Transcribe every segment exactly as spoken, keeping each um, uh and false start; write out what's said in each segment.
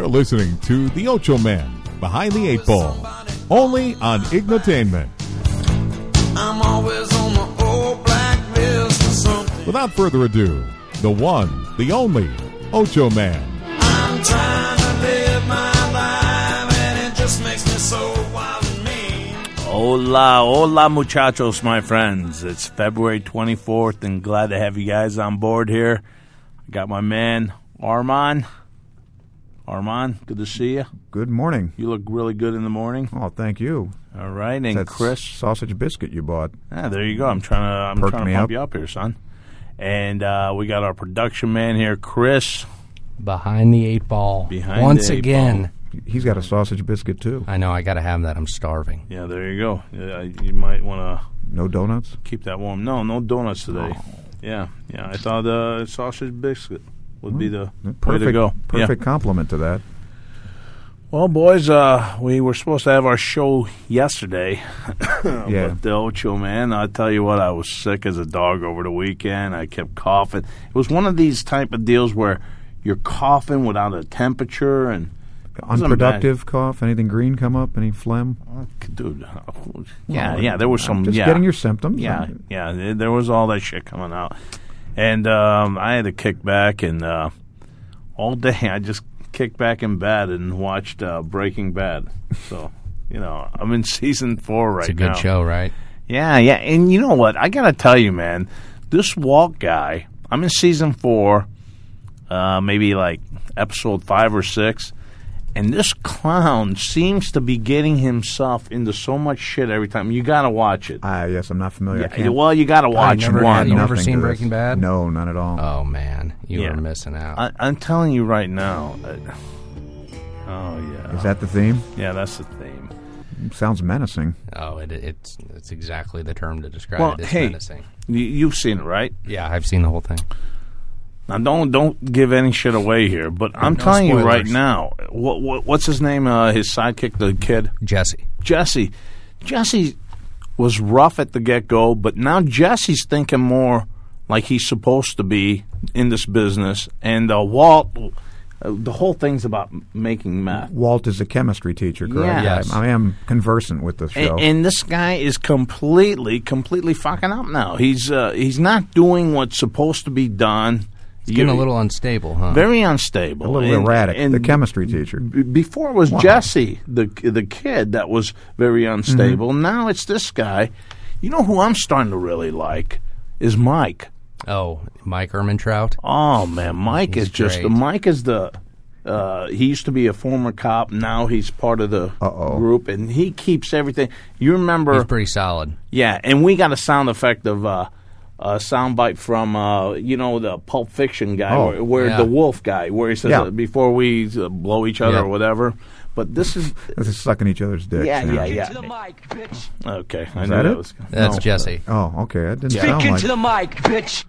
listening to The Ocho Man, Behind the Eight Ball, only on Ignotainment. I'm always on the old blacklist or something. Without further ado, the one, the only, Ocho Man. I'm trying to live my life, and it just makes me so wild and mean. Hola, hola, muchachos, my friends. It's February twenty-fourth, and glad to have you guys on board here. I got my man, Armand. Armand, good to see you. Good morning. You look really good in the morning. Oh, thank you. All right, and That's Chris. sausage biscuit you bought. Ah, there you go. I'm trying to, I'm Perked trying to me pump up. you up here, son. And uh, we got our production man here, Chris. Behind the eight ball. Behind Once the eight again. He's got a sausage biscuit, too. I know, I got to have that. I'm starving. Yeah, there you go. Yeah, you might want to No donuts? keep that warm. No, no donuts today. Oh. Yeah, yeah. I thought uh, sausage biscuit would be the Perfect, way to go. Perfect Yeah. compliment to that. Well, boys, uh, we were supposed to have our show yesterday. Yeah. But the Ocho Man, I'll tell you what, I was sick as a dog over the weekend. I kept coughing. It was one of these type of deals where you're coughing without a temperature and it wasn't Unproductive cough? Anything green come up? Any phlegm? bad. Dude, yeah, yeah, there was I'm some. Just yeah, getting your symptoms. Yeah, yeah, there- there was all that shit coming out, and um, I had to kick back and uh, all day I just kicked back in bed and watched uh, Breaking Bad. So you know I'm in season four right It's a good now. show, right? Yeah, yeah, and you know what? I gotta tell you, man, this Walt guy. I'm in season four, uh, maybe like episode five or six. And this clown seems to be getting himself into so much shit every time. You got to watch it. Ah, yes, I'm not familiar. I Yeah, can't- well, you got to watch never one. had- you never nothing seen to this. Breaking Bad? No, none at all. Oh, man. You Yeah. are missing out. I, I'm telling you right now. Uh, oh yeah, Is that the theme? yeah, that's the theme. Sounds menacing. oh, it, it's it's exactly the term to describe Well, it. It's hey, menacing. you, you've seen it, right? Yeah, I've seen the whole thing. Now, don't don't give any shit away here, but I'm No telling you spoilers. right now. What, what what's his name? Uh, his sidekick, the kid. Jesse. Jesse. Jesse was rough at the get-go, but now Jesse's thinking more like he's supposed to be in this business. And uh, Walt, uh, the whole thing's about m- making meth. Walt is a chemistry teacher, correct? Yeah. Yes. I, I am conversant with the show. And, and this guy is completely, completely fucking up now. He's uh, he's not doing what's supposed to be done. It's getting a little unstable, huh? Very unstable. a little And- erratic. and the chemistry teacher. b- Before it was Jesse, the the kid, that was very unstable. Mm-hmm. Now it's this guy. You know who I'm starting to really like is Mike. Oh, Mike Ehrmantraut? Oh man, Mike He's is just great. Mike is the. Uh, he used to be a former cop. Now he's part of the Uh-oh. group, and he keeps everything. You remember? He's pretty solid. Yeah, and we got a sound effect of uh, a soundbite from uh, you know the Pulp Fiction guy, Oh, where, where yeah. the wolf guy, where he says Yeah. uh, before we uh, blow each other Yeah. or whatever. But this is This is sucking each other's dicks. yeah, yeah, you know. yeah. To the mic, bitch. Okay, I Is knew that that it? was That's no. Jesse. Oh, okay. That didn't Yeah. sound Speak like into the mic, bitch.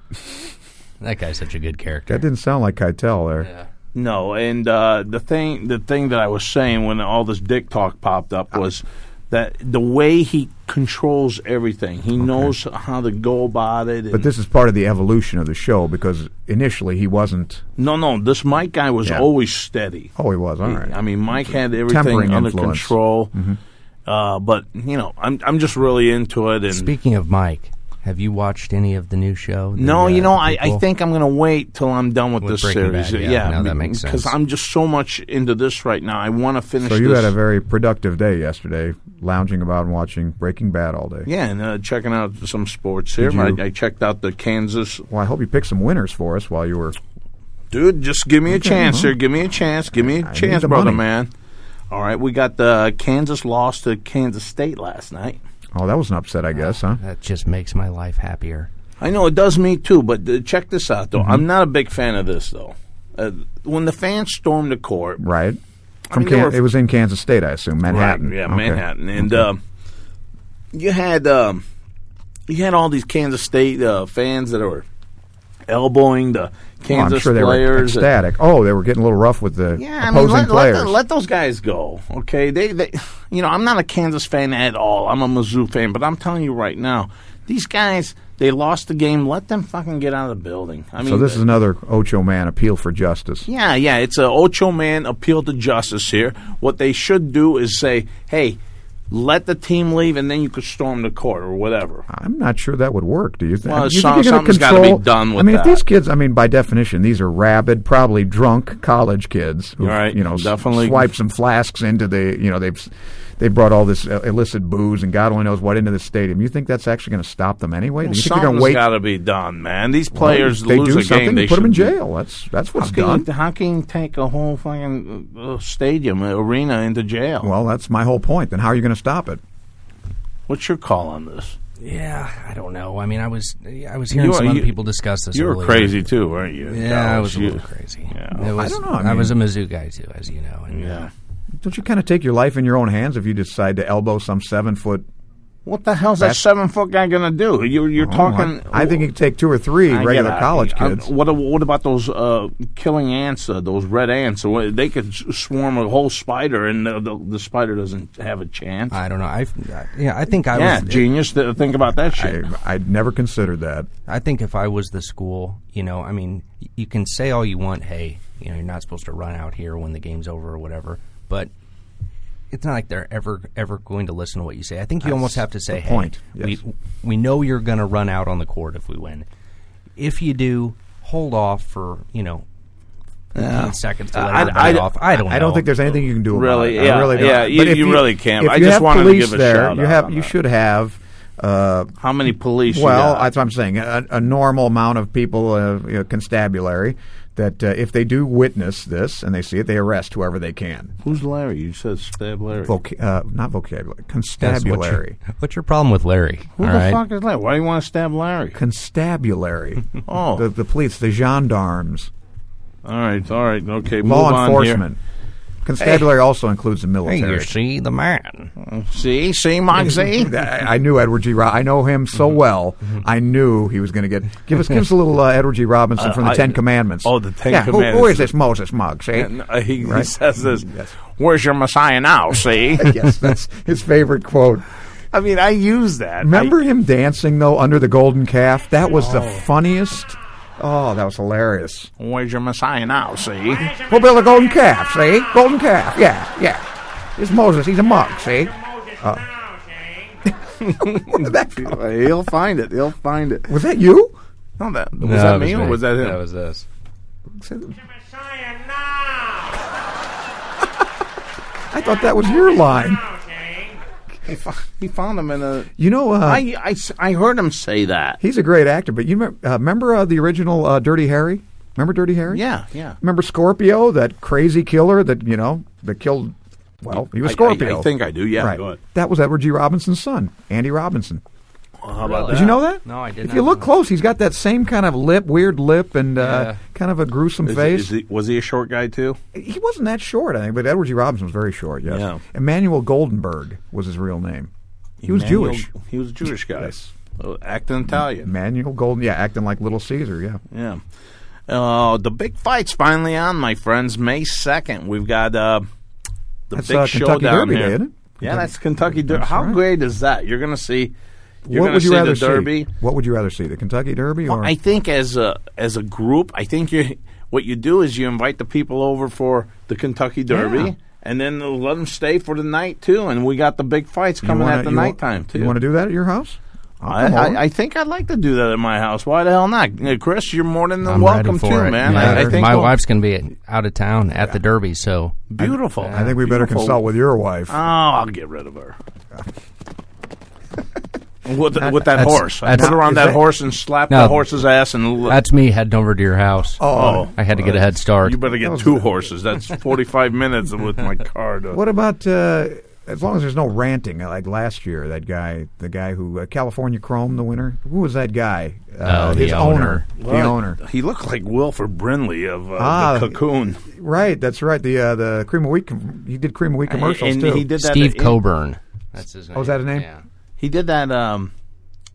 That guy's such a good character. that didn't sound like Keitel there. Yeah. No, and uh, the thing, the thing that I was saying when all this dick talk popped up was that the way he controls everything, he knows how to go about it. But and- this is part of the evolution of the show because initially he wasn't. no, no, this Mike guy was Yeah. always steady. Oh, he was. All He- right. I mean, Mike had everything tempering under influence. Mm-hmm. control. Uh, but you know, I'm I'm just really into it. And Speaking of Mike, have you watched any of the new show? The, no, uh, you know, I, I people? think I'm going to wait till I'm done with, With this Breaking series. Bad, yeah. No, that be- makes because sense. I'm just so much into this right now. I want to finish. So you this. had a very productive day yesterday, lounging about and watching Breaking Bad all day. Yeah, and uh, checking out some sports here. Did you- I, I checked out the Kansas. Well, I hope you picked some winners for us while you were. Dude, just give me a Okay, chance well. here. Give me a chance. Give me a I need chance, the brother, money. man. All right, we got the Kansas lost to Kansas State last night. Oh, that was an upset, I guess, huh? That just makes my life happier. I know it does me too, but uh, check this out, though. Mm-hmm. I'm not a big fan of this, though. Uh, when the fans stormed the court, Right. I From mean, they Can- were- it was in Kansas State, I assume, Manhattan. Right, yeah, Okay. Manhattan, and Okay. uh, you had um, you had all these Kansas State uh, fans that were elbowing the Oh, I'm Kansas sure they were players. ecstatic. Oh, they were getting a little rough with the Yeah, I opposing mean, let, let, players. the- let those guys go. Okay, they, they, you know, I'm not a Kansas fan at all. I'm a Mizzou fan, but I'm telling you right now, these guys, They lost the game. Let them fucking get out of the building. I mean, so this is another Ocho Man appeal for justice. Yeah, yeah. It's a Ocho Man appeal to justice here. What they should do is say, hey, let the team leave, and then you could storm the court or whatever. I'm not sure that would work. Do you think? Well, you some- think you're gonna something's gotta be control- done with I mean, that. if these kids, I mean, by definition, these are rabid, probably drunk college kids who, Right, you know, s- definitely. swipe some flasks into the, you know, they've they brought all this uh, illicit booze and God only knows what into the stadium. You think that's actually going to stop them anyway? Do you think they're going Something's to wait? got to be done, man. These Well, players if they lose do a something, game. They put them in should be- jail. That's that's what's How can, done. you, how can you take a whole fucking uh, stadium, uh, arena into jail? Well, that's my whole point. Then how are you going to stop it? What's your call on this? Yeah, I don't know. I mean, I was I was hearing You are- some other you- people discuss this. You were earlier. crazy too, weren't you? Yeah, I Dallas? was a You- little crazy. Yeah. It was, I don't know, I I, mean- was a Mizzou guy too, as you know. And, Yeah. Don't you kind of take your life in your own hands if you decide to elbow some seven foot? What the hell's that That's- seven foot guy going to do? You're, you're Oh, talking. I, I think you could take two or three I regular get it. college I- kids. what What about those uh, killing ants? Uh, those red ants? So they could s- swarm a whole spider, and the, the, the spider doesn't have a chance. I don't know. I yeah, I think I yeah, was genius. To think about that shit. I, I'd never considered that. I think if I was the school, you know, I mean, y- you can say all you want, hey, you know, you're not supposed to run out here when the game's over or whatever, but it's not like they're ever ever going to listen to what you say. I think you That's almost have to say, the hey, point, yes. we we know you're going to run out on the court if we win. If you do, hold off for, you know, fifteen seconds to let I- everybody I- off. I don't know. I don't think there's anything you can do about Really? it. Yeah, I really don't. yeah, you- But if you really can't. If I you just have wanted to police give a there, shout you out have on you that. should have. Uh, How many police? you well, got? that's what I'm saying. A, a normal amount of people, uh, you know, constabulary, that uh, if they do witness this and they see it, they arrest whoever they can. Who's Larry? You said Stab Larry. Voc- uh, not vocabulary, Yes, constabulary. What's your, what's your problem with Larry? Who all the right? fuck is Larry? Why do you want to stab Larry? Constabulary. Oh. the, the police, the gendarmes, All right, all right, okay. law move on enforcement. Constabulary also includes the Hey, military. you see the man. Here. See, see, Moxie. I I knew Edward G. Ro- I know him so Mm-hmm. well. I knew he was going to get. Give us, give us a little uh, Edward G. Robinson Uh, from the I- Ten Commandments. oh, the Ten yeah, who- Commandments. Who is this Moses Muggs? Eh? And, uh, he, he Right? says this. Yes. Where's your Messiah now? See. Yes, that's his favorite quote. I mean, I use that. Remember I, him dancing though under the golden calf? That was the Oh. funniest. Oh, that was hilarious. Where's your Messiah now? See. We'll build a golden calf. See, golden calf. Yeah, yeah. It's Moses. He's a mug. See. Uh, that, He'll find it. He'll find it. was that you? No, that was No, that it me or was that him? That was us. I thought that was your line. He, fo- he found him in a. You know, uh, I, I s- I heard him say that. he's a great actor. But you remember, uh, remember uh, the original uh, Dirty Harry? Remember Dirty Harry? Yeah, yeah. Remember Scorpio, that crazy killer that you know that killed? Well, he was I- Scorpio. I, I think I do. Yeah, right. go ahead. That was Edward G. Robinson's son, Andy Robinson. Well, how about Did that? you know that? No, I did If not you look know. close, he's got that same kind of lip, weird lip, and uh, Yeah. kind of a gruesome Is- face. is he- was he a short guy too? He wasn't that short, I think, but Edward G. Robinson was very short. Yes. Yeah. Emmanuel Goldenberg was his real name. He was Emmanuel- Jewish. He was a Jewish guy. Yes. Uh, acting Italian. Emmanuel Golden, yeah, acting like Little Caesar. Yeah. Yeah. Uh, the big fight's finally on, my friends. May second. We've got uh, the That's, big uh, Kentucky showdown Derby here. Day, isn't it? Yeah, Kentucky- that's Kentucky Derby. That's How right. great is that? You're going to see. You're What going would to you see rather the Derby. see? What would you rather see, the Kentucky Derby Well, or? I think as a as a group, I think you what you do is you invite the people over for the Kentucky Derby, Yeah. and then they'll let them stay for the night too. And we got the big fights You coming wanna- at the you wa- nighttime too. You want to do that at your house? I'll I, come over. I, I think I'd like to do that at my house. Why the hell not, Uh, Chris? You're more than I'm welcome ready for to, it. man. Yeah, I, I think my we'll- wife's going to be out of town at the Derby, so beautiful. I think we better Beautiful. consult with your wife. Oh, I'll get rid of her. with, the, with that That's- horse. I that's- put her on is that, that- horse and slap No. the horse's ass and l- that's me heading over to your house. Oh, I had to get a head start. you better get two horses. That's forty-five minutes with my car. To, what about uh, as long as there's no ranting like last year? That guy, the guy who uh, California Chrome, the winner. Who was that guy? Uh, Oh, the his owner. the Well, owner. He looked like Wilford Brimley of uh, Ah. the Cocoon. Right, that's right. The uh, the cream of wheat. Com- he did cream of wheat commercials and too. he did that. Steve he, Coburn. That's his name. Oh, is that a name? Yeah. He did that. Um,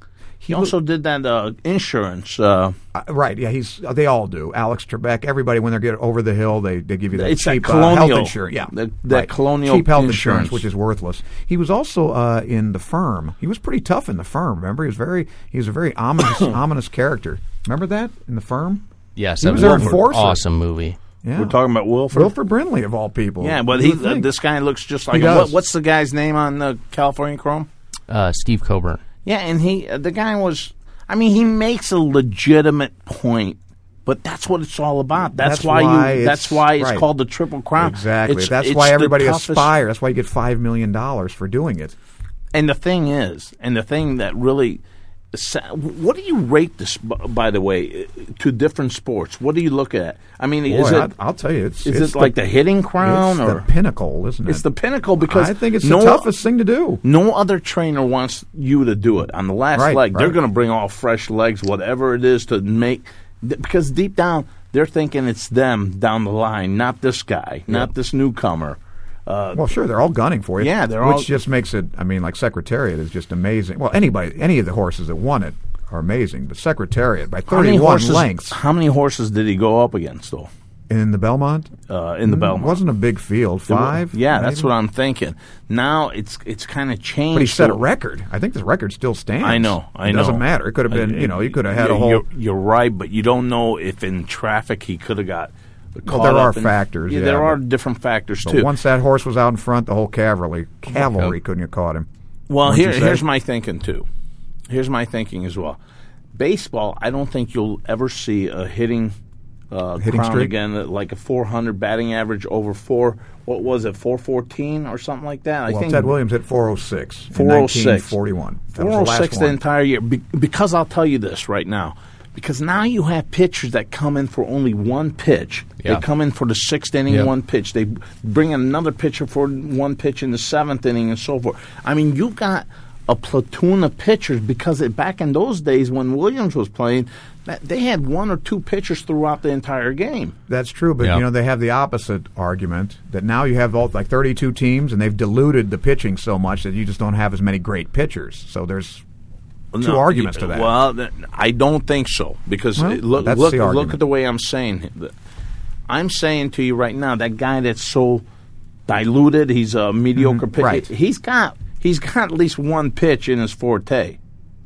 He also did that uh, insurance. Uh, Uh, right, yeah, he's. Uh, they all do. Alex Trebek, everybody, when they get over the hill, they, they give you that It's that cheap uh, colonial- health insurance. Yeah, that- that right. colonial cheap health insurance. insurance, which is worthless. He was also uh, in The Firm. He was pretty tough in The Firm. Remember, he was very. He was a very ominous, ominous character. Remember that in The Firm? Yes, He that was was their an enforcer. awesome movie. Yeah, We're talking about Wilford. Wilford Brimley of all people. Yeah, but Who he would think? uh, this guy looks just like He him. does. What, what's the guy's name on the California Chrome? Uh, Steve Coburn. Yeah, and he uh, the guy was. I mean, he makes a legitimate point, but that's what it's all about. That's, That's why, why you. it's- That's why it's right. called the Triple Crown. Exactly. It's, That's it's why the everybody toughest- aspires. That's why you get five million dollars for doing it. And the thing is, and the thing that really, what do you rate this? By the way, to different sports, what do you look at? I mean, Boy, is it? I, I'll tell you, it's Is it's it like the hitting crown, it's or the pinnacle, isn't it? it's the pinnacle? Because I think it's no, the toughest thing to do. No other trainer wants you to do it on the last Right, leg. They're right. going to bring all fresh legs, whatever it is, to make th- because deep down they're thinking it's them down the line, not this guy, not this newcomer. Uh, Well, sure, they're all gunning for you. Yeah, they're which all- just makes it. I mean, like Secretariat is just amazing. Well, anybody, any of the horses that won it are amazing, but Secretariat by how many thirty-one horses? lengths How many horses did he go up against, though? in the Belmont. Uh, in the It Belmont, wasn't a big field. There were- Five. Yeah, that's maybe? what I'm thinking. Now it's it's kind of changed. But he set a to- record. I think this record still stands. I know. I it know. doesn't matter. It could have been. Uh, You know, you could have had you're, a whole. You're, you're right, but you don't know if in traffic he could have got. Well, caught there are up in- factors, Yeah, yeah, there are but- different factors But too. once that horse was out in front, the whole cavalry cavalry couldn't have caught him. Well, Wouldn't here, you say? here's my thinking too. Here's my thinking as well. Baseball, I don't think you'll ever see a hitting, uh, Hitting crown streak? again, uh, like a four hundred batting average over four. What was it, four fourteen or something like that? I Well, think Ted Williams hit four oh six in four oh six. nineteen forty-one. That was four oh the last six the one. entire year. Be- because I'll tell you this right now. Because now you have pitchers that come in for only one pitch. Yeah. They come in for the sixth inning, Yep. one pitch. They bring in another pitcher for one pitch in the seventh inning, and so forth. I mean, you got a platoon of pitchers because it, back in those days when Williams was playing, that they had one or two pitchers throughout the entire game. That's true, but Yeah. you know they have the opposite argument that now you have all like thirty-two teams, and they've diluted the pitching so much that you just don't have as many great pitchers. So there's two No, arguments y- to that. Well, th- I don't think so because Well, uh, look, that's look, the look argument. at the way I'm saying. it. I'm saying to you right now, that guy that's so diluted, he's a mediocre pitcher. right. He's got he's got at least one pitch in his forte,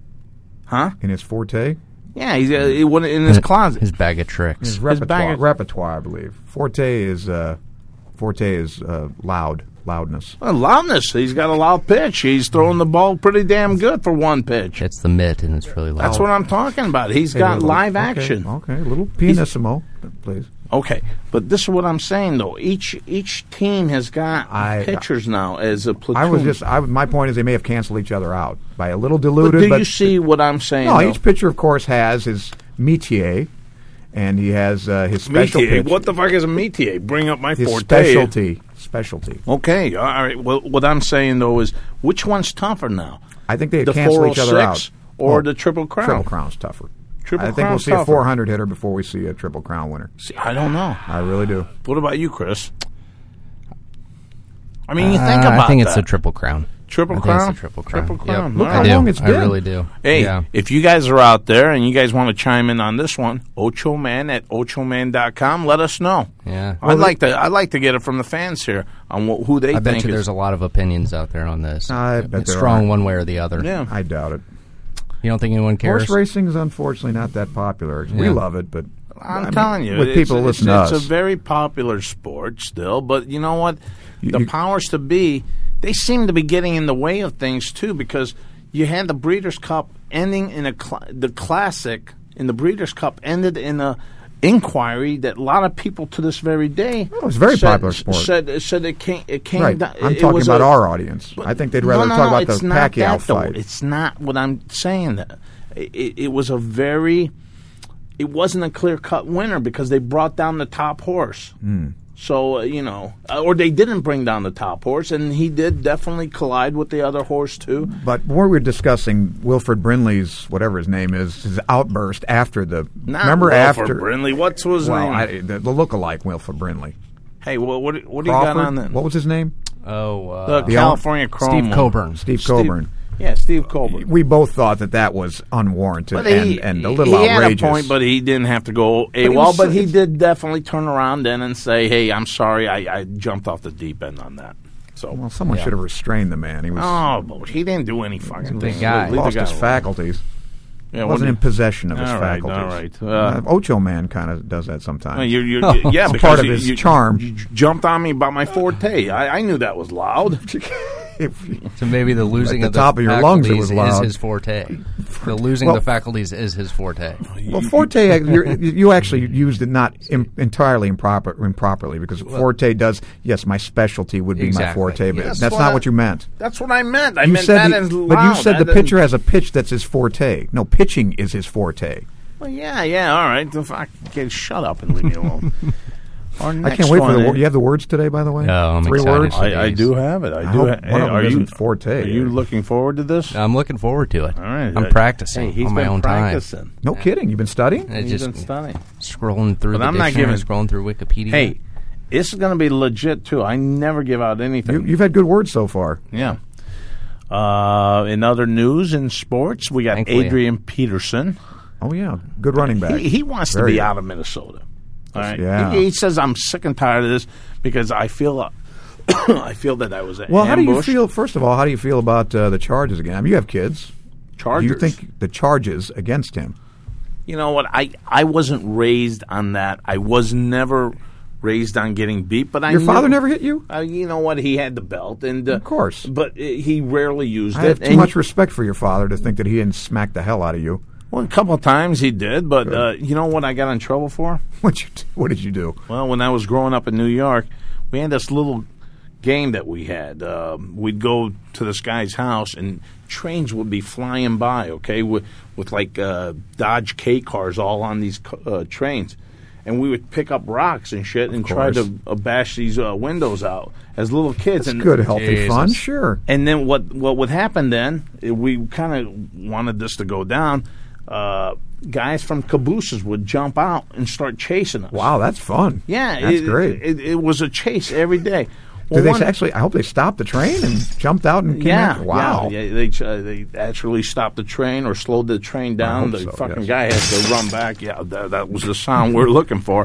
huh? in his forte, Yeah, he's uh, he went in his closet. His bag of tricks. his repertoire, bag of- repertoire, I believe. Forte is uh, forte is uh, loud, loudness. Well, loudness. He's got a loud pitch. He's throwing the ball pretty damn good for one pitch. It's the mitt, and it's really loud. That's what I'm talking about. He's Hey, got little- live okay, action. Okay, a little pianissimo, please. Okay, but this is what I'm saying though. Each each team has got I- pitchers now as a platoon. I was just. I, my point is, they may have canceled each other out by a little But diluted. do but you see what I'm saying? No, though? each pitcher, of course, has his métier, and he has uh, his special Métier. pitch. What the fuck is a métier? Bring up my his forte. specialty. Specialty. Okay, all right. Well, what I'm saying though is, which one's tougher now? I think they The cancel each other out. four oh six or Oh, the Triple Crown? Triple Crown's tougher. Triple I think we'll Crown's see a tougher. four hundred hitter before we see a Triple Crown winner. See, I don't know. I really do. What about you, Chris? I mean, you Uh, think about I think it's that. a triple crown. Triple I think Crown? It's a triple crown. Triple Crown. Yep. Look I how do. long it's I been. really do. Hey, yeah. if you guys are out there and you guys want to chime in on this one, Ocho Man at ocho man dot com, let us know. Yeah. I'd like to. I'd like to get it from the fans here on wh- who they I bet think you is. there's a lot of opinions out there on this. I bet it's there strong are. one way or the other. Yeah. I doubt it. You don't think anyone cares? Horse racing is unfortunately not that popular. We Yeah. love it, but I'm I mean, telling you, with it's, people who it's, listen to it's us, a very popular sport still. But you know what? You- the you- powers to be, they seem to be getting in the way of things too, because you had the Breeders' Cup ending in a cl- the Classic in the Breeders' Cup ended in a inquiry that a lot of people to this very day. Oh, it's a very said, popular sport. Said said it came it came. right. down- I'm it talking was about a- our audience. I think they'd rather no, no, talk no, about the it's not Pacquiao that, though. fight. It's not what I'm saying. That it, it was a very, it wasn't a clear cut winner because they brought down the top horse. Hmm. So uh, you know, uh, or they didn't bring down the top horse, and he did definitely collide with the other horse too. But when we were discussing Wilford Brimley's, whatever his name is, his outburst after the. Not remember Wilford after. Brimley. What's his Well, name? I, the, the look-alike Wilford Brimley. hey, well, what what do you Crawford? got on that? What was his name? Oh, uh, the California Chrome. Steve one. Coburn. Steve Steve- Coburn. Yeah, Steve Colbert. We both thought that that was unwarranted But and, he, and a little he outrageous. had a point, but he didn't have to go he AWOL. was- But he did definitely turn around then and say, "Hey, I'm sorry, I, I jumped off the deep end on that." So, well, someone should have restrained the man. He was oh, but he didn't do any fucking The thing. guy. Leave the lost guy his alone. faculties. Yeah, Wasn't in what- possession of his all right, faculties. all right. Uh, Uh, Ocho Man kind of does that sometimes. Well, you're, you're, yeah, It's because part of you, his you- charm. You jumped on me about my forte. I, I knew that was loud. So maybe the losing the of the top of your lungs, it was faculties is loud. his forte. The losing Well- the faculties is his forte. Well, Forte, you're, you actually used it not im- entirely improper, improperly because Forte does. Yes, my specialty would be Exactly. my Forte, but Yes, that's what not I- what you meant. That's what I meant. I You meant said that the- as loud. but you said the That- pitcher has a pitch that's his Forte. No, pitching is his Forte. Well, yeah, yeah, all right. The fuck, okay, shut up and leave me alone. Our I next can't wait for the. one wor- is- You have the words today, by the way. No, I'm Three excited. words. I, I do have it. I, I do. hope Ha- one of hey, them are you isn't Forte. Are you looking forward to this? I'm looking forward to it. All right. I'm Uh, practicing hey, he's on my been own practicing. No kidding. You've been studying. time. It's He's just been studying. scrolling through But the I'm not dictionary, giving- scrolling through Wikipedia. Hey, this is going to be legit too. I never give out anything. You, you've had good words so far. Yeah. Uh, in other news in sports, we got Thankfully. Adrian Peterson. Oh yeah, good running back. He, he wants Very to be good. out of Minnesota. All right. Yeah. He, he says I'm sick and tired of this because I feel uh, I feel that I was Well, how do you ambushed. feel? First of all, how do you feel about uh, the charges again? I mean, you have kids. Chargers. Do you think the charges against him? You know what? I, I wasn't raised on that. I was never raised on getting beat. But I Your knew- father never hit you? Uh, you know what? He had the belt, and uh, Of course. but uh, he rarely used I it. have too And- much respect for your father to think that he didn't smack the hell out of you. Well, a couple of times he did, but uh, you know what? I got in trouble for. What you? What did you do? Well, when I was growing up in New York, we had this little game that we had. Uh, we'd go to this guy's house, and trains would be flying by, okay, with, with like uh, Dodge K cars all on these uh, trains. And we would pick up rocks and shit and try course. to uh, bash these uh, windows out as little kids. It's and good, healthy Jesus. fun. Sure. And then what what would happen then, eh, we kind of wanted this to go down, uh, guys from cabooses would jump out and start chasing us. Wow, that's fun. Yeah, that's it, great. It, it was a chase every day. Did Well, they one- actually? I hope they stopped the train and jumped out and came Yeah, after. Wow. yeah, yeah, they uh, they actually stopped the train or slowed the train down. hope The so, fucking yes. guy had to run back. Yeah, that, that was the sound we we're looking for.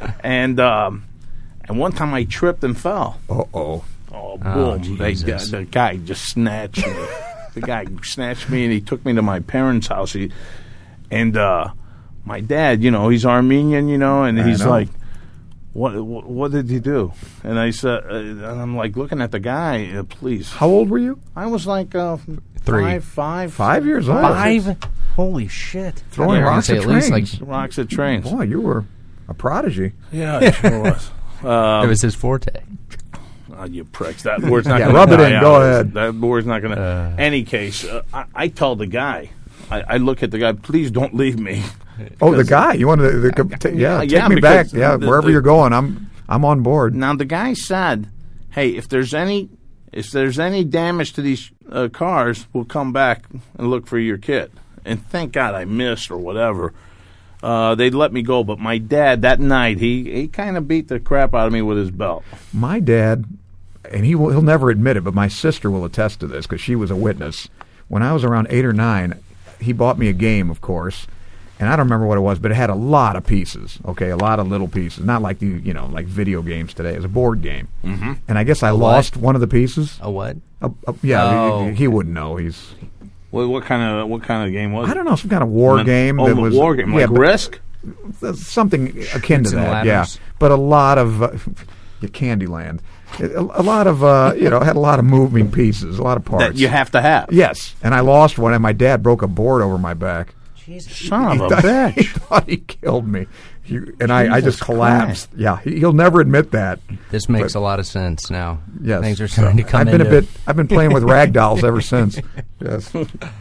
And um, and one time I tripped and fell. Uh oh. Oh, Oh, boom! They, Jesus. the guy just snatched me. The guy snatched me and he took me to my parents' house. He, and uh, my dad, you know, he's Armenian, you know, and I he's know. like, what, what what did he do? And I said, uh, and I'm like looking at the guy, uh, please. How old were you? I was like uh, Three. five, five, Five years old. Five? Holy shit. Throwing Yeah, I was rocks gonna at say at least trains. like rocks at trains. Boy, you were a prodigy. Yeah, it sure was. Um, it was his forte. Oh, you pricks! That word's not Yeah, going to rub it die in. out. Go ahead. That word's not going to. Uh. Any case, uh, I, I tell the guy. I, I look at the guy. Please don't leave me. Oh, the guy. You wanted to? The, the, yeah, Yeah, take yeah, me back. because Yeah, the- wherever the- you're going, I'm I'm on board. Now the guy said, "Hey, if there's any, if there's any damage to these uh, cars, we'll come back and look for your kid." And thank God I missed or whatever. Uh, they let me go, but my dad that night he he kind of beat the crap out of me with his belt. My dad, and he will, he'll never admit it, but my sister will attest to this because she was a witness. When I was around eight or nine, he bought me a game, of course, and I don't remember what it was, but it had a lot of pieces. Okay, a lot of little pieces, not like the you know like video games today. It was a board game, mm-hmm. and I guess I lost one of the pieces. A what? Uh, uh, yeah, Oh. he, he wouldn't know. He's What, what kind of what kind of game was it? I don't know, some kind of war An- game. Oh, that a was war game yeah, like but- Risk. uh, something akin to Shoots and that, yeah. ladders. But a lot of uh, yeah, Candyland, a, a lot of uh, you know had a lot of moving pieces, a lot of parts. That you have to have. Yes, and I lost one, and my dad broke a board over my back. Son of a He bitch. thought he killed me, he, and I, I just Jesus collapsed. Yeah, he, he'll never admit that. This makes But- a lot of sense now. Yes, Things are starting to come I've been into a bit. I've been playing with rag dolls ever since. Yes,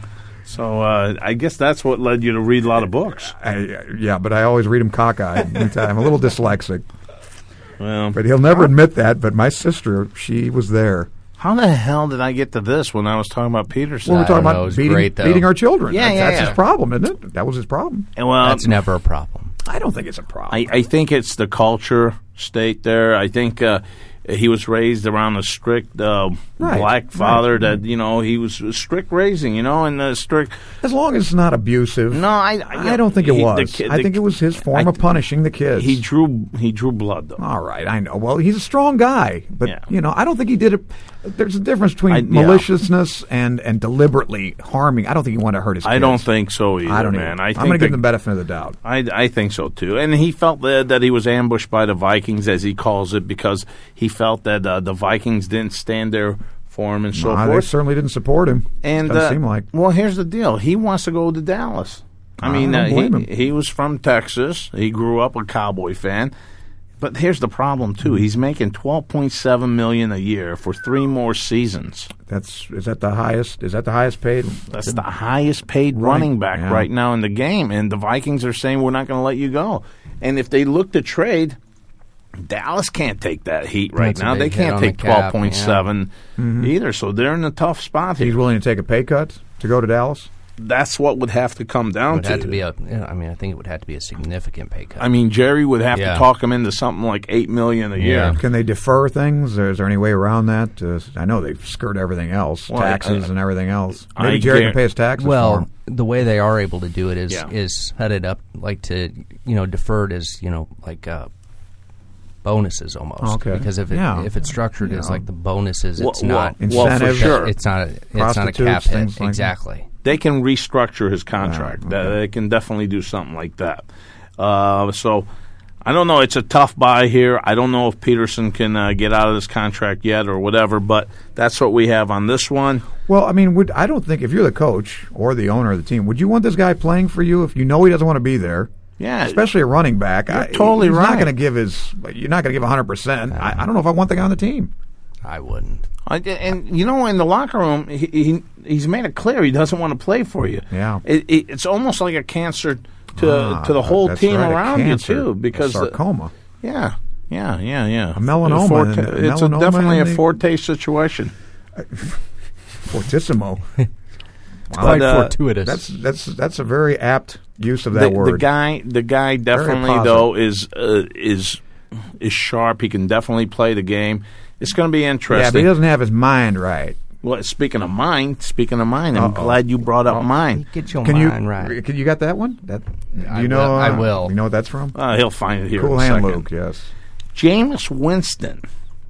So uh, I guess that's what led you to read a lot of books. I, yeah, but I always read them cockeyed. I'm a little dyslexic, Well, but he'll never admit that. But my sister, she was there. how the hell did I get to this when I was talking about Peterson? Well, we're talking don't know, it about was beating, great, though. beating our children. Yeah, that's, yeah, that's yeah. his problem, isn't it? That was his problem. And, well, That's never a problem. I don't think it's a problem. I, I think it's the culture state there. I think uh, he was raised around a strict uh, Right, black father. right. That you know he was strict raising. You know, and uh, strict. As long as it's not abusive. No, I I, I don't think it he- was. the kid- I the- think it was his form I- of punishing the kids. He drew he drew blood though. All right, I know. Well, he's a strong guy, but Yeah. you know, I don't think he did it. There's a difference between I- yeah. maliciousness and and deliberately harming. I don't think he wanted to hurt his kids. I don't think so either, I don't man. either. I I'm think going to give the- him the benefit of the doubt. I, I think so too, and he felt that, that he was ambushed by the Vikings, as he calls it, because he felt that uh, the Vikings didn't stand there for him and so Uh, they forth. certainly didn't support him. And doesn't uh, seem like. well, here's the deal: he wants to go to Dallas. I I mean, don't uh, blame he him. he was from Texas. He grew up a Cowboy fan. But here's the problem too: he's making twelve point seven million a year for three more seasons. That's is that the highest? Is that the highest paid? That's the highest paid Right, running back yeah. right now in the game, and the Vikings are saying we're not going to let you go. And if they look to trade, Dallas can't take that heat right That's a now. They big hit can't on the take cap, twelve point seven either, so they're in a tough spot He's here. willing to take a pay cut to go to Dallas. That's what would have to come down It would to. have to be a. yeah, I mean, I think it would have to be a significant pay cut. I mean, Jerry would have Yeah. to talk him into something like eight million a year. Yeah. Can they defer things? Or is there any way around that? Uh, I know they skirt everything else, Well, taxes I- and everything else. I Maybe Jerry guar- can pay his taxes for well, him. the way they are able to do it is Yeah. is set it up like to you know deferred as you know like uh, bonuses almost. Okay. Because if it Yeah. if it's structured as Yeah. like the bonuses, Well, it's well, not. well, for Incentives. sure. It's not. A, it's not a Prostitutes, cap hit. things like that. Exactly. They can restructure his contract. Ah, okay. They can definitely do something like that. Uh, so I don't know. It's a tough buy here. I don't know if Peterson can uh, get out of this contract yet or whatever, but that's what we have on this one. Well, I mean, would I don't think if you're the coach or the owner of the team, would you want this guy playing for you if you know he doesn't want to be there? Yeah. Especially a running back. You're I, totally he's right. not going to give his. You're not going to give one hundred percent. I, I don't know if I want the guy on the team. I wouldn't. I, and you know, in the locker room, he, he he's made it clear he doesn't want to play for you. Yeah. it, it, it's almost like a cancer to Ah, to the whole that's team right, a around cancer, you too, a because the- sarcoma. yeah, yeah, yeah, yeah. A melanoma Forte- and- a it's a, melanoma definitely a and the- forte situation. Fortissimo. Quite But, uh, fortuitous. That's that's that's a very apt use of The, that word. the guy, the guy, definitely positive. though is uh, is is sharp. He can definitely play the game. It's going to be yeah, interesting. but he doesn't have his mind right. Well, speaking of mind, speaking of mind, I'm Uh-oh. glad you brought up mine. Get your Can you mind right. Can you got that one? That do I you know? will- I uh, will. You know what that's from? Uh, he'll find it here Cool in a Hand second. Luke. Yes. Jameis Winston.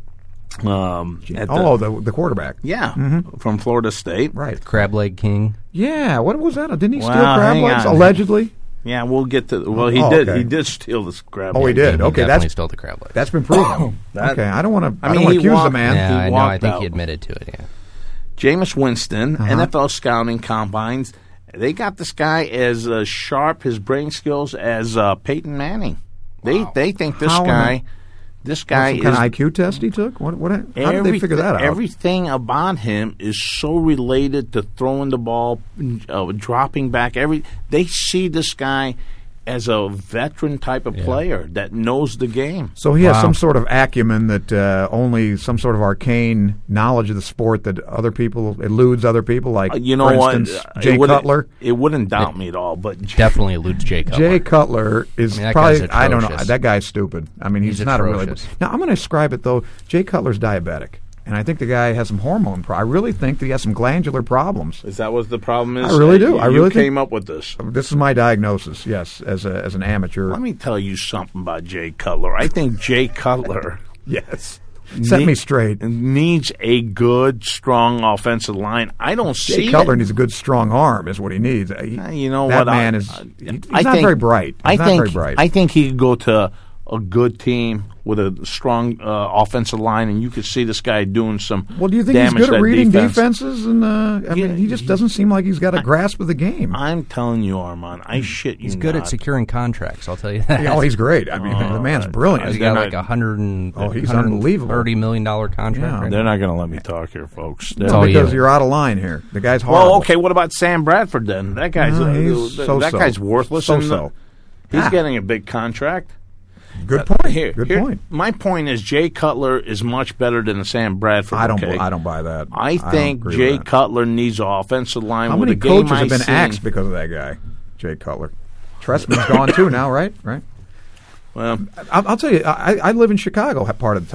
Um, at the- Oh, the the quarterback. yeah, from Florida State. Right. Crab leg king. Yeah. What was that? Didn't he steal Well, crab hang legs on. allegedly? Yeah, we'll get to. Well, he Oh, did. okay. He did steal this crab. Oh, he leg. did. He Okay, definitely that's stole the crab leg. that's been proven. That- okay, I don't want to. I I, mean, don't want he to accuse the walked- man. Yeah, he I know. I walked think out. he admitted to it. Yeah. Jameis Winston, Uh-huh. N F L scouting combines. They got this guy as uh, sharp, his brain skills as uh, Peyton Manning. They they think this How in guy, this guy Some is kind of I Q test he took. What? What? How did they figure that out? Everything about him is so related to throwing the ball, uh, dropping back. Every they see this guy as a veteran type of player that knows the game. So he has Wow. some sort of acumen that uh, only some sort of arcane knowledge of the sport that other people eludes other people. Like Uh, you know for what? instance, Uh, Jay it wouldn't- Cutler. It wouldn't doubt me at all, but Definitely eludes Jacob. Jay Cutler is I mean, that probably guy's I don't know atrocious. that guy's stupid. I mean he's, He's not a really. atrocious. Now I'm going to describe it though. Jay Cutler's diabetic, and I think the guy has some hormone. Pro- I really think that he has some glandular problems. is that what the problem is? I really do. You, I really you think- came up with this. This is my diagnosis. Yes, as a, as an amateur. Let me tell you something about Jay Cutler. I think Jay Cutler Yes, set ne- me straight. needs a good, strong offensive line. I don't see Jay Cutler it. needs a good, strong arm. Is what he needs. He- Uh, you know that what? man I, is. I- he- he's I not think- very bright. He's I not think. very bright. I think he could go to a good team with a strong uh, offensive line, and you could see this guy doing some. well, do you think he's damage good to at that reading defense. defenses? And uh, I Yeah, mean, he just doesn't seem like he's got a grasp of the game. I'm telling you, Armand, I shit you He's good not. at securing contracts. I'll tell you that. oh, he's great. I mean, the man's brilliant. He's They're got not- like a hundred and Oh, he's hundred and unbelievable. thirty million dollar contract. Yeah. right They're now. not going to let me talk here, folks. No, They're- all because you. you're out of line here. The guy's horrible. well, okay. What about Sam Bradford then? That guy's Uh, uh, he's that so-so. guy's worthless. and, uh, So-so. He's Ah. getting a big contract. Good point. Here, Good here- point. My point is Jay Cutler is much better than Sam Bradford. I don't. okay? I don't buy that. I don't think agree Jay with that. Cutler needs an offensive line How with many a game coaches I have been seen. axed because of that guy, Jay Cutler? Trestman's gone too now, right? Right. Well, I'll, I'll tell you. I, I live in Chicago part of the time.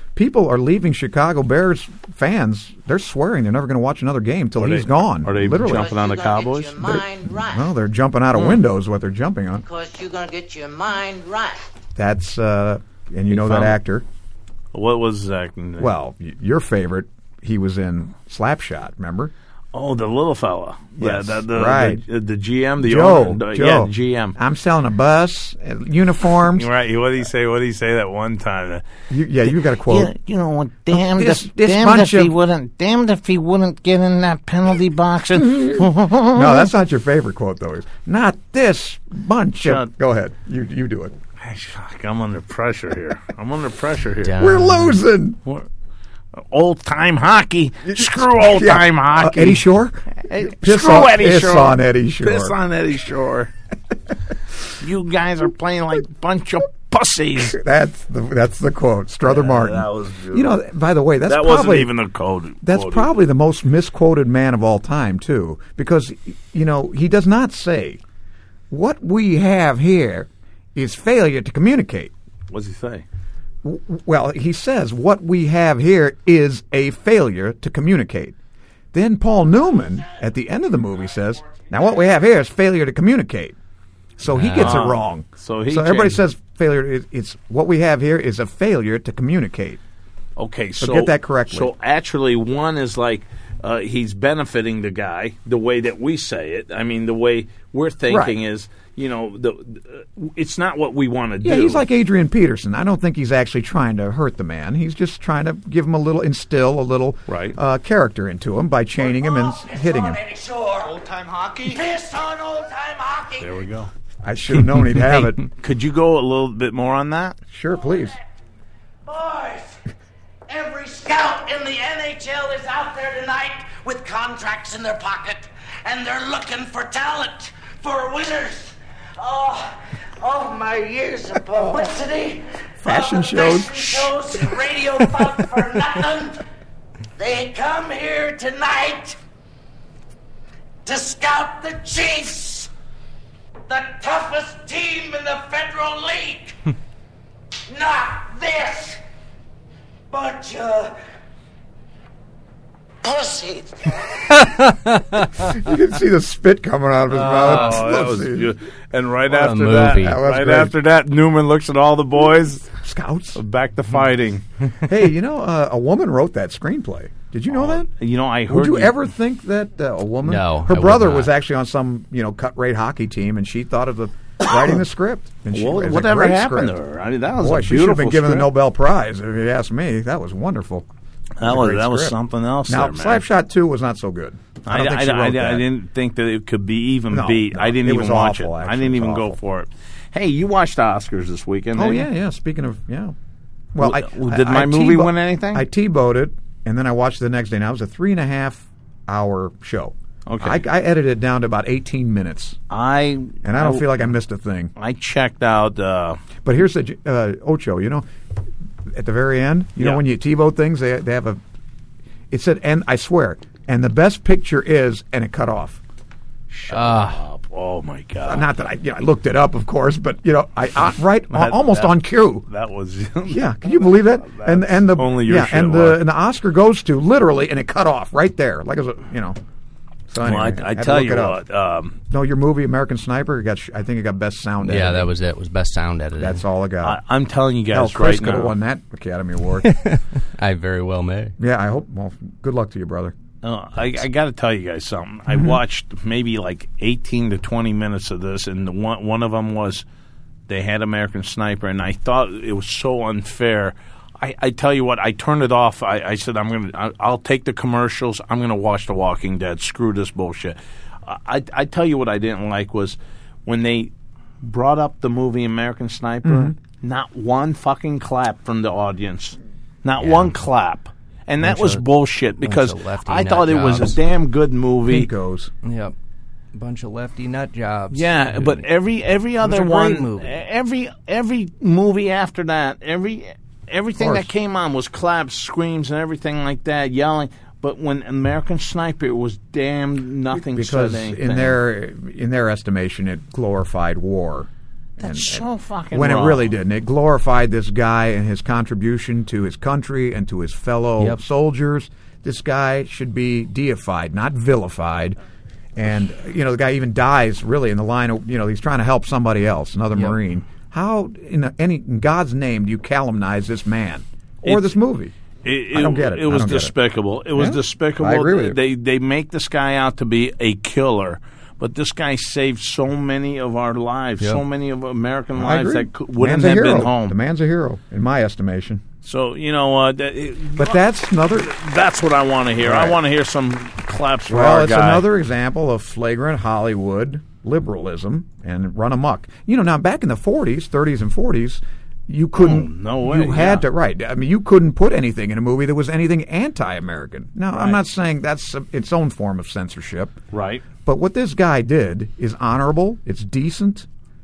people are leaving Chicago Bears fans. They're swearing they're never going to watch another game until he's they, gone. Are they literally jumping on the Cowboys? Get your mind right. Well, they're jumping out of windows. What they're jumping on. Because you're going to get your mind right. That's uh, and you know that found- actor. What was his acting name? Well, y- your favorite. He was in Slapshot. Remember? Oh, the little fella. Yes, yeah, the, the, right. The, the G M, the Joe, owner. the- Joe. Yeah, the G M. I'm selling a bus, uh, uniforms. You're right. What did he say? What did he say that one time? You, yeah, you got a quote. Yeah, you know what? Damned This- if, this damned bunch if he of- wouldn't. Damned if he wouldn't get in that penalty box. And No, that's not your favorite quote, though. It's, not this bunch Shut- of. Go ahead. You you do it. I'm under pressure here. I'm under pressure here. Down. We're losing. Old time hockey. Screw old Yeah. time Uh, Hockey. Eddie Shore? Hey, Piss screw on- Eddie piss Shore. on Eddie Shore. Piss on Eddie Shore. You guys are playing like a bunch of pussies. That's the that's the quote. Strother Martin. that was beautiful. You know, by the way, that's that probably wasn't even a code. that's quote. probably the most misquoted man of all time, too, because you know he does not say what we have here is failure to communicate. What's he say? W- Well, he says what we have here is a failure to communicate. Then Paul Newman, at the end of the movie, says, now what we have here is failure to communicate. So he gets it Ah. wrong. So he everybody changed- says failure. It, it's what we have here is a failure to communicate. Okay, so, So get that correctly. So actually, one is like uh, he's benefiting the guy the way that we say it. I mean, the way we're thinking Right. is, you know, the, uh, it's not what we want to Yeah, do. he's like Adrian Peterson. I don't think he's actually trying to hurt the man. He's just trying to give him a little, instill a little Right. uh, character into him by chaining him and s- hitting him. Eddie Shore. Old time hockey. Piss on old time hockey. There we go. I should have known he'd have it. Could you go a little bit more on that? Sure, please. Boys, every scout in the N H L is out there tonight with contracts in their pocket, and they're looking for talent, for winners. Oh, oh, my years of publicity. Fashion all the shows. Fashion shows and radio thought for nothing. They come here tonight to scout the Chiefs, the toughest team in the Federal League. Not this bunch of pussies. You can see the spit coming out of his mouth. Oh, that was beautiful. And right What a after that, movie. That was right great. after that, Newman looks at all the boys. Scouts. Back to fighting. Hey, you know, uh, a woman wrote that screenplay. Did you know that? You know, I heard. Would you ever think that uh, a woman? No, Her I would brother not. was actually on some, you know, cut rate hockey team, and she thought of the writing the script. And she, Well, it was a whatever great happened script. to her? I mean, that was Boy, a she should have beautiful been given the script. Nobel Prize. If you ask me, that was wonderful. That a was great that was script. something else. Now, there, man. Slapshot two was not so good. I don't think she I, wrote I, that. I didn't think that it could be even No, beat. no, I didn't it even was watch awful, it. actually. I didn't It was even go awful. for it. Hey, you watched the Oscars this weekend? Oh didn't yeah, you? yeah. Speaking of yeah, well, I, Well, did I- my I movie T-bo- win anything? I T-bowed it, and then I watched it the next day. Now it was a three and a half hour show. Okay. I, I edited it down to about eighteen minutes, I and I don't feel like I missed a thing. I checked out. Uh, But here's the uh, Ocho. You know, at the very end, you Yeah. know when you TiVo things, they they have a. It said, and I swear, and the best picture is, and it cut off. Ah, up. Oh my god! Not that I, you know, I looked it up, of course, but you know, I uh, right That- almost that- on cue. That was Yeah, can you believe that? And and the only your yeah, shit, and Mark. the and the Oscar goes to literally, and it cut off right there, like it was a, you know. So Well, anyway, I, I had to tell look you it up. what. Um, No, your movie American Sniper got. sh- I think it got best sound. yeah, editing. that was it. It was best sound editing. That's all I I, got. I'm telling you Hell, guys Chris right could have now. won that Academy Award. I very well may. Yeah, I hope. Well, good luck to you, brother. Uh, I, I got to tell you guys something. Mm-hmm. I watched maybe like eighteen to twenty minutes of this, and the one one of them was they had American Sniper, and I thought it was so unfair. I, I tell you what, I turned it off. I, I said, I'm gonna, I, I'll take the commercials. I'm gonna watch The Walking Dead. Screw this bullshit. I, I tell you what I didn't like was when they brought up the movie American Sniper. Mm-hmm. Not one fucking clap from the audience. Not Yeah. one clap. And that Bunch was of- bullshit bunch because of lefty I nut thought it was jobs. a damn good movie. Pinkos. Yep. Bunch of lefty nut jobs. Yeah, but every every was other a great one, movie. every every movie after that, every everything Of that course. came on was claps, screams, and everything like that, yelling. But when American Sniper, it was damn nothing Because said anything. in their in their estimation, it glorified war, That's and, so and fucking when wrong. it really didn't. It glorified this guy and his contribution to his country and to his fellow Yep. soldiers. This guy should be deified, not vilified. And, you know, the guy even dies, really, in the line of, you know, he's trying to help somebody else, another Yep. Marine. How, in, any, in God's name, do you calumnize this man or It's- this movie? It, I don't get it. It I was don't get it. despicable. It, was Yeah, despicable. I agree with you. They they make this guy out to be a killer, but this guy saved so many of our lives, Yep. so many of American I lives agree. that could, wouldn't Man's a have hero. been home. The man's a hero, in my estimation. So you know, uh, that, it, But that's another... that's what I want to hear. I Right. want to hear some claps for Well, our it's guy. another example of flagrant Hollywood liberalism and run amok. You know, now back in the forties, thirties, and forties, you couldn't. Oh, no way, You had yeah. to right. I mean, you couldn't put anything in a movie that was anything anti-American. Now, I'm not saying that's a, its own form of censorship, right. but what this guy did is honorable. It's decent,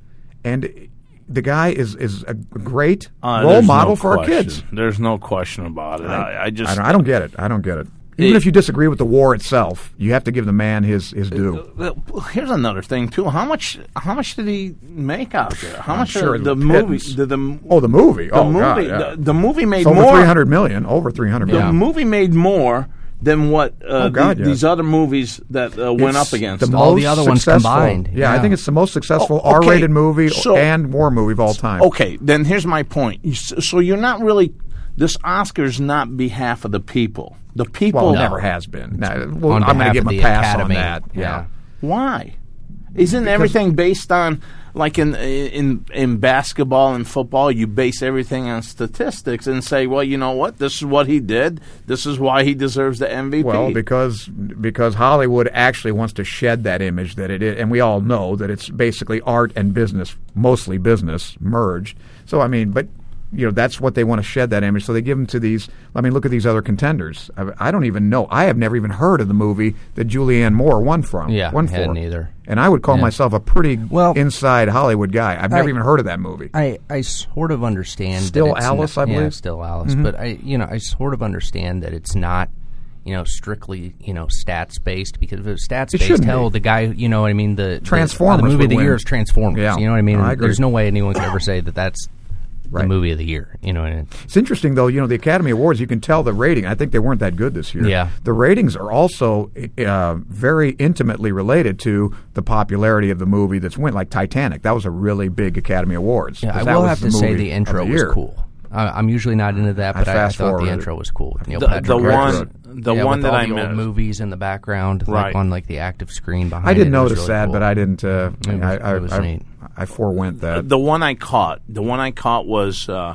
and the guy is is a great Uh, role there's model no for our question. kids. There's no question about it. I, I just I don't, I don't get it. I don't get it. Even It- if you disagree with the war itself, you have to give the man his his due. Uh, Here's another thing too. How much? How much did he make out there? How I'm much? sure of the the movie? pittance. The, the Oh, the movie. The oh, movie. God, yeah. the, the movie made It's over more. three hundred million. Over three hundred The million. movie made more than what uh, Oh, God, the- yeah. these other movies that uh, went It's up against. the them. All most the other ones successful- combined, Yeah, I yeah. think it's the most successful Oh, okay. R-rated movie So- and war movie of all time. Okay, then here's my point. You s- So you're not really. This Oscar's not behalf of the people. The people. Well, it never has been. Nah, well, On I'm going behalf to give of him a the pass Academy. on that. Yeah. Yeah. Why? Isn't everything based on like in in in basketball and football? You base everything on statistics and say, well, you know what? This is what he did. This is why he deserves the M V P. Well, because because Hollywood actually wants to shed that image that it is, and we all know that it's basically art and business, mostly business, merged. So, I mean, but, you know, that's what they want to shed that image. So they give them to these, I mean, look at these other contenders. I, I don't even know. I have never even heard of the movie that Julianne Moore won from. Yeah, won hadn't for. either. And I would call Yeah. myself a pretty Well, inside Hollywood guy. I've never I- even heard of that movie. I, I sort of understand. that Still it's Alice, not, I Yeah, believe? still Alice. But I, you know, I sort of understand that it's not, you know, strictly, you know, stats based. Because if it was stats It based, shouldn't hell, be. the guy, you know, what I mean, the Transformers the, the movie would of the win. year is Transformers. Yeah. You know what I mean? No, I agree. There's no way anyone could ever say that that's Right. the movie of the year. You know what I mean? It's interesting, though, you know, the Academy Awards, you can tell the rating. I think they weren't that good this year. Yeah. The ratings are also uh, very intimately related to the popularity of the movie that's win. Like Titanic, that was a really big Academy Awards. Yeah, 'cause I that will was have the to say movie the intro of the was year. cool. I, I'm usually not into that, but I, I thought the fast-forwarded intro it. was cool. Neil The- Patrick the Harris. one- the yeah, one with that all I the old missed. movies in the background, Right. like on like the active screen behind. I didn't it. It was notice really that, cool. but I didn't. Uh, It was- I, I, it was I, neat. I forewent that. The one I caught, the one I caught was, uh,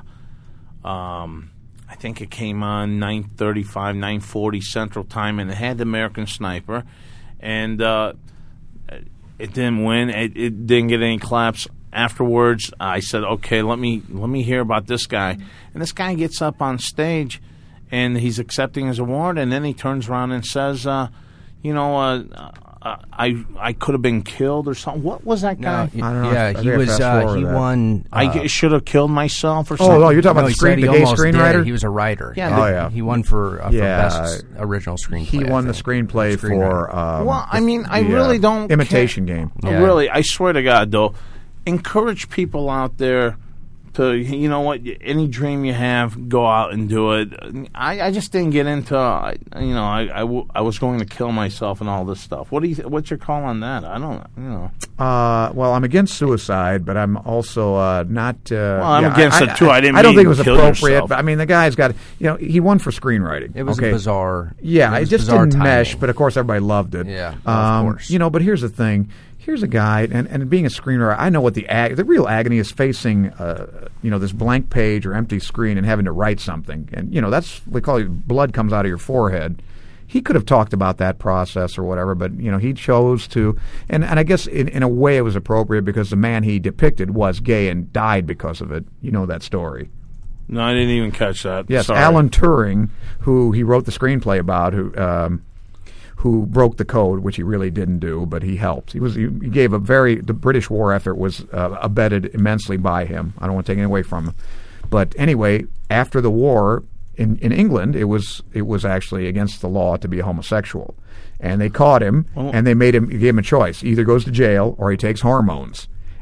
um, I think it came on nine thirty-five, nine forty Central Time, and it had the American Sniper, and uh, it didn't win. It, it didn't get any claps. Afterwards, I said, "Okay, let me let me hear about this guy." And this guy gets up on stage, and he's accepting his award, and then he turns around and says, uh, "You know, uh, uh, I I could have been killed or something." What was that guy? No, I don't know. I yeah, think he I was. Uh, fast-forwarded he that. won. I uh, g- should have killed myself or oh, something. no, you're talking no, about he the, screen, said he the gay almost did. screenwriter? He was a writer. Yeah, He- Oh, yeah. He won for, uh, for Yeah. best original screenplay. He I won the think. screenplay for Screenwriter. um, Well, I the- mean, I the, really uh, don't Imitation care. Game. Yeah. Really, I swear to God, though, encourage people out there to, you know what, any dream you have, go out and do it. I, I just didn't get into, uh, you know, I, I, w- I was going to kill myself and all this stuff. What do you? Th- what's your call on that? I don't, you know. Uh, well, I'm against suicide, but I'm also uh, not. Uh, Well, I'm yeah, against it, too. I didn't I don't mean think it was kill appropriate, yourself. but I mean, the guy's got. You know, he won for screenwriting. It was okay? a bizarre. Yeah, it, it, was just bizarre didn't mesh, timing. but of course everybody loved it. Yeah, of um, course. You know, but here's the thing: here's a guy, and, and being a screenwriter, I know what the ag- the real agony is facing. Uh, you know, this blank page or empty screen and having to write something, and you know that's we call it blood comes out of your forehead. He could have talked about that process or whatever, but you know he chose to, and, and I guess in, in a way it was appropriate because the man he depicted was gay and died because of it. You know that story. No, I didn't even catch that. Yes, Sorry. Alan Turing, who he wrote the screenplay about, who um, who broke the code, which he really didn't do, but he helped. He was he, he gave a very the British war effort was uh, abetted immensely by him. I don't want to take it away from him, but anyway, after the war in, in England, it was it was actually against the law to be a homosexual, and they caught him Oh. and they made him gave him a choice: he either goes to jail or he takes hormones.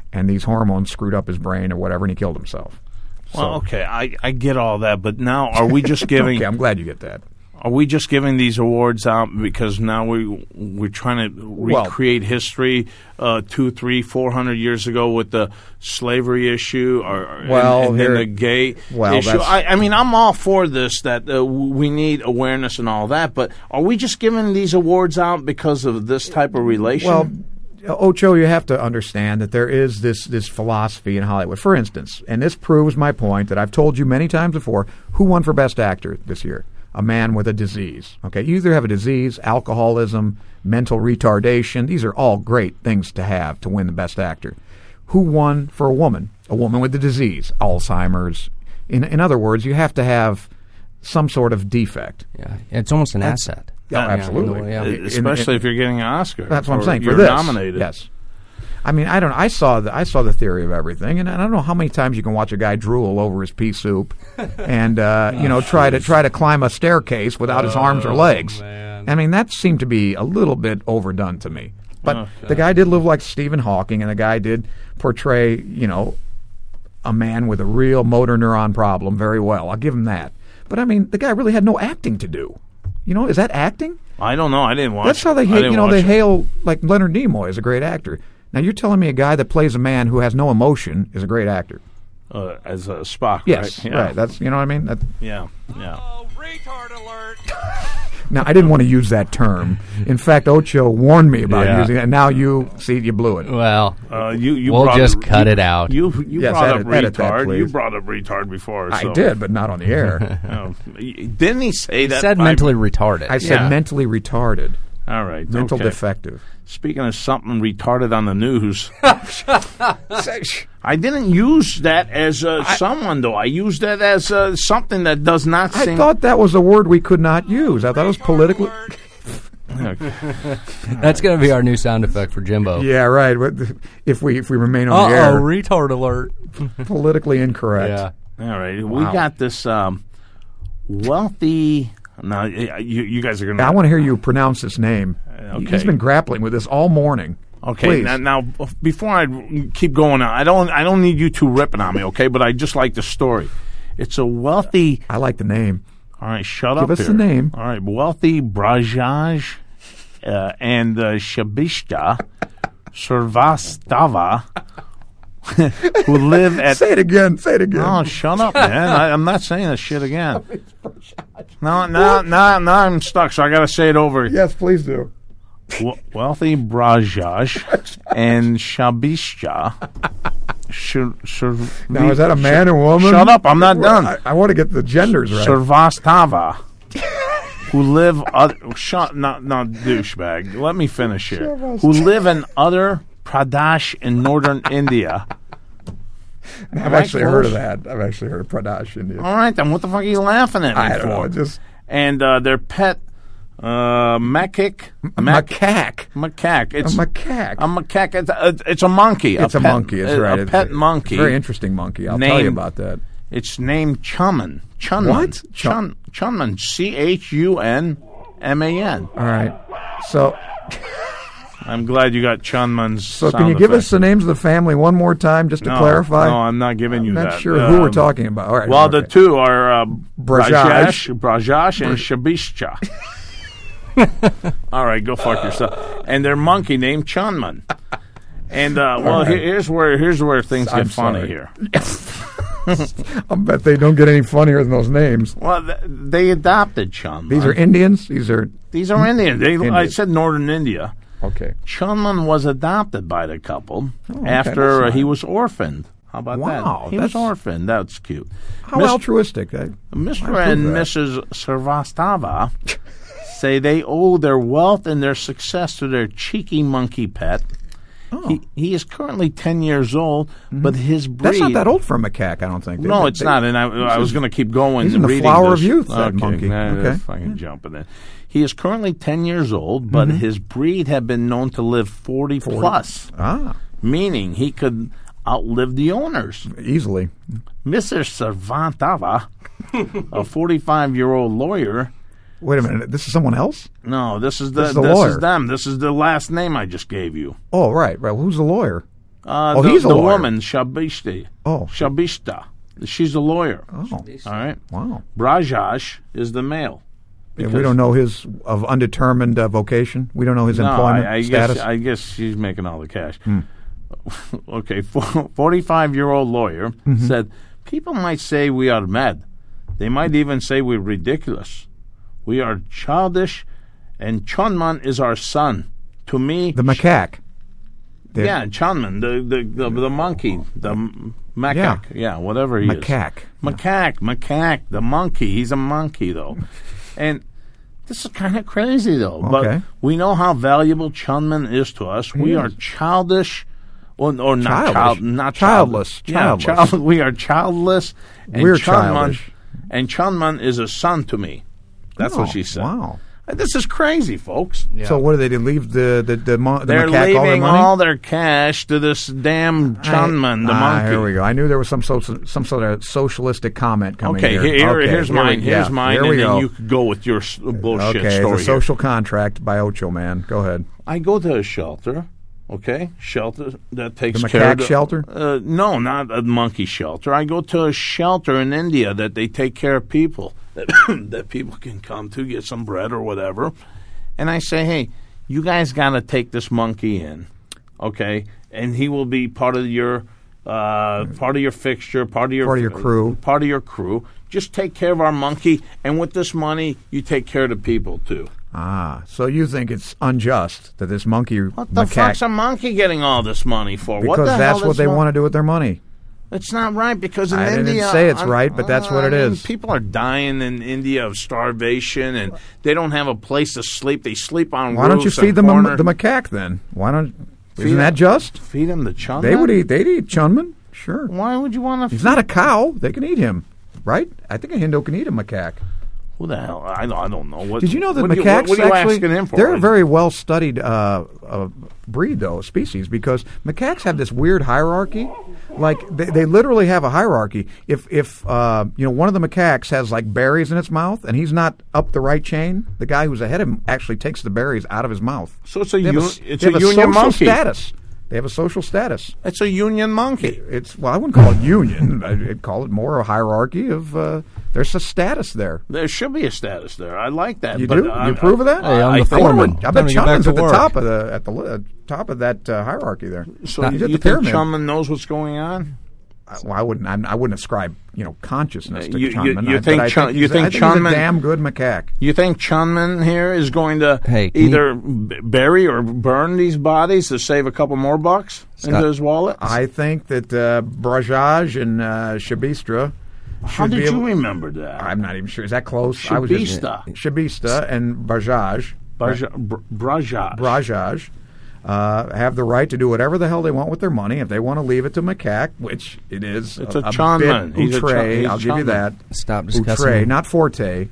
and these hormones screwed up his brain or whatever, and he killed himself. Well, okay, I, I get all that, but now are we just giving? Okay, I'm glad you get that. Are we just giving these awards out because now we we're trying to Well- recreate history uh, two, three, four hundred years ago with the slavery issue, or and- Well, and, then here- the gay well, issue? that's- I, I mean, I'm all for this. That uh, we need awareness and all that, but are we just giving these awards out because of this type of relation? Well, Ocho, you have to understand that there is this this philosophy in Hollywood. For instance, and this proves my point that I've told you many times before, who won for Best Actor this year? A man with a disease. Okay, you either have a disease, alcoholism, mental retardation. These are all great things to have to win the Best Actor. Who won for a woman? A woman with a disease, Alzheimer's. In in other words, you have to have some sort of defect. Yeah, it's almost an asset. Yeah, Yeah, absolutely. yeah. In- especially in- if you're getting an Oscar. That's what I'm or saying. You're For this, nominated. yes. I mean, I don't. I saw the I saw the theory of everything, and I don't know how many times you can watch a guy drool over his pea soup, and uh, you know try to try to climb a staircase without his arms or legs. I mean, that seemed to be a little bit overdone to me. But the guy did live like Stephen Hawking, and the guy did portray, you know, a man with a real motor neuron problem very well. I'll give him that. But I mean, the guy really had no acting to do. You know, is that acting? I don't know. I didn't watch. That's how they I hate. didn't You know, watch they it. hail like Leonard Nimoy is a great actor. Now you're telling me a guy that plays a man who has no emotion is a great actor? uh, as a Spock. Yes, right? Yeah. right. That's you know what I mean. That, yeah, yeah. Oh, retard alert! now I didn't want to use that term. In fact, Ocho warned me about Yeah. using it. And now you see you blew it. Well, Uh, you, you we'll brought just up- cut you- it out. You you Yes, brought edit- up edit that, retard. You please. brought up retard before. I so- did, but not on the air. Oh, didn't he say he that? said five- mentally retarded. I said Yeah. mentally retarded, All right, mental okay. defective. Speaking of something retarded on the news, I didn't use that as uh, someone though. I used that as uh, something that does not I seem. thought that was a word we could not use. I thought it was politically. That's going to be our new sound effect for Jimbo. Yeah, right. What- If we if we remain on the Uh-oh, air, retard alert. politically incorrect. Yeah. All right, we Wow. got this um, wealthy. Now you, you guys are going to. I want to hear you pronounce this name. Okay. He's been grappling with this all morning. Okay, Please. now, now before I keep going on, I don't I don't need you two ripping on me, okay? But I just like the story. It's a wealthy. I like the name. All right, shut Give up. us here. the name. All right, wealthy Brajaj uh, and uh, Shabishta Srivastava who live at. Say it again. Say it again. Oh, shut up, man! I, I'm not saying this shit again. No, no, no, no! I'm stuck, so I got to say it over. Yes, please do. W- wealthy Brajaj and Shabishta. Shur, shur, Now, is that a man or woman? Shut up! I'm not Well, done. I, I want to get the genders right. Srivastava, who live other, shut not not douchebag. Let me finish here. Who live in other Pradesh in northern India. I've I actually heard of close? that. I've actually heard of Pradesh India. All right, then what the fuck are you laughing at me I don't for? know. Just And uh, their pet uh, macaque, a macaque. macaque. It's A macaque. A macaque. It's a, it's a monkey. It's a, pet, monkey. That's a, right. A It's pet monkey. Very interesting monkey. I'll tell you Named- about that. It's named Chunman. Chunman. What? Chun Chunman. C H U N M A N. All right. So, I'm glad you got Chunman's. so can sound you give effect. us the names of the family one more time, just to No, clarify? No, I'm not giving you I'm that. not sure who we're Um, talking about. All right. Well, okay. the two are uh, Brajaj. Brajesh, Brajesh and Shabishcha. All right, go fuck yourself. And their monkey named Chunman. And uh, well, right. here, here's where here's where things I'm get funny sorry. here. I bet they don't get any funnier than those names. Well, th- they adopted Chunman. These are Indians. These are These are Indian. They, I Indian. said northern India. okay. Chunman was adopted by the couple Oh, okay, after that's uh, he nice. was orphaned. How about Wow, that? He was that's- orphaned. That's cute. How Mis- altruistic. I, Mister I and approve that. Missus Srivastava say they owe their wealth and their success to their cheeky monkey pet. Oh. He, he is currently ten years old, but his breed... That's not that old for a macaque, I don't think. They- No, they- it's they- not, and I, I was going to keep going. he's in the reading flower this. of youth, that okay, monkey. nah, Okay. that's fucking jumping in. He is currently ten years old, but Mm-hmm. his breed had been known to live forty, plus, Ah, meaning he could outlive the owners. easily. Mister Sarvantava, a forty-five-year-old lawyer. Wait a minute. This is someone else? No, this is the This this is is, the lawyer. them. This is the last name I just gave you. Oh, right, right. Well, who's the lawyer? Uh, Oh, the, he's a the lawyer. woman, Shabishta. Oh. Shabishta. She's a lawyer. Oh, All right. wow. Brajash is the male. Yeah, we Because- don't know his of undetermined uh, vocation. We don't know his No, employment I, I status. guess I guess she's making all the cash. Okay, forty-five-year-old lawyer Mm-hmm. said, people might say we are mad. They might even say we're ridiculous. We are childish, and Chunman is our son. To me, the macaque. The yeah, Chunman, the the the, the monkey, the m- macaque, yeah. whatever he macaque. is. Macaque, macaque, the monkey. He's a monkey, though. And this is kind of crazy, though. Okay. But we know how valuable Chunman is to us. We is. are childish, or, or not Childish. child, not Childless. childless. Yeah, Childless. child, we are childless. And We're Chunman, childish. And Chunman is a son to me. That's Oh, what she said. wow. This is crazy, folks. So what do they do? Leave the the the, mo- the They're macaque all their leaving money? all their cash to this damn Chunman, the ah, monkey. Here we go. I knew there was some social, some sort of socialistic comment coming Okay, here. here, okay, here's here mine. we- Here's yeah, mine, here and we then go. you could go with your s- bullshit okay, story. it's a social contract by Ocho Man. Go ahead. here. I go to a shelter, okay, shelter that takes The care of macaque shelter? Uh, no, not a monkey shelter. I go to a shelter in India that they take care of people that that people can come to get some bread or whatever, and I say, hey, you guys got to take this monkey in, okay, and he will be part of your. Uh, part of your fixture, part of your Part of your crew. part of your crew. Just take care of our monkey, and with this money, you take care of the people too. Ah, so you think it's unjust that this monkey What the macaque fuck's a monkey getting all this money for? What because the that's hell what is they mon- want to do with their money. It's not right because in I didn't India, say it's I'm- right, but that's what I it mean, is. People are dying in India of starvation, and they don't have a place to sleep. They sleep on Why don't you roofs feed and them a, corner- the macaque then? Why don't? Feed Isn't that them- just? Feed them the chunman? They would eat. They'd eat Chunman. Sure. Why would you want to? He's not a cow. They can eat him, right? I think a Hindu can eat a macaque. Who the hell? I, don't- I don't know. What, Did you know that what are you- macaques what, what are you actually? asking him for? They're a very well studied uh, uh, breed, though, species, because macaques have this weird hierarchy. Like they, they literally have a hierarchy. If if uh, you know one of the macaques has like berries in its mouth and he's not up the right chain, the guy who's ahead of him actually takes the berries out of his mouth. So it's a They have u- s- it's they a have union social monkey. status. They have a social status. It's a union monkey. It's well, I wouldn't call it union. I'd call it more a hierarchy of. Uh, there's a status there. There should be a status there. I like that. You but do? I- You approve of that? Hey, I'm I the think- foreman. I Time bet to get back Chunman's to at the work. top of the at the li- uh, top of that uh, hierarchy there. So He's you, at you the think pyramid. Chunman knows what's going on? I, well, I wouldn't. I'm, I wouldn't ascribe you know consciousness to You- you- Chunman. you I- but think I Chun- you he's- think I think he's Chunman- a damn good macaque? You think Chunman here is going to Hey, can either b- bury or burn these bodies to save a couple more bucks into Scott, his wallet? I think that uh, Brajaj and uh, Shabistra. How should did be you able- remember that? I'm not even sure. Is that close? I was just- Shabista. Shabista and Brajaj. Braja- Br- Brajaj. Brajaj uh, have the right to do whatever the hell they want with their money. If they want to leave it to macaque, which it is It's a, a a Chunman. bit He's a outre, Chun- he's I'll give you Chunman. that. Stop Outre, discussing. not forte.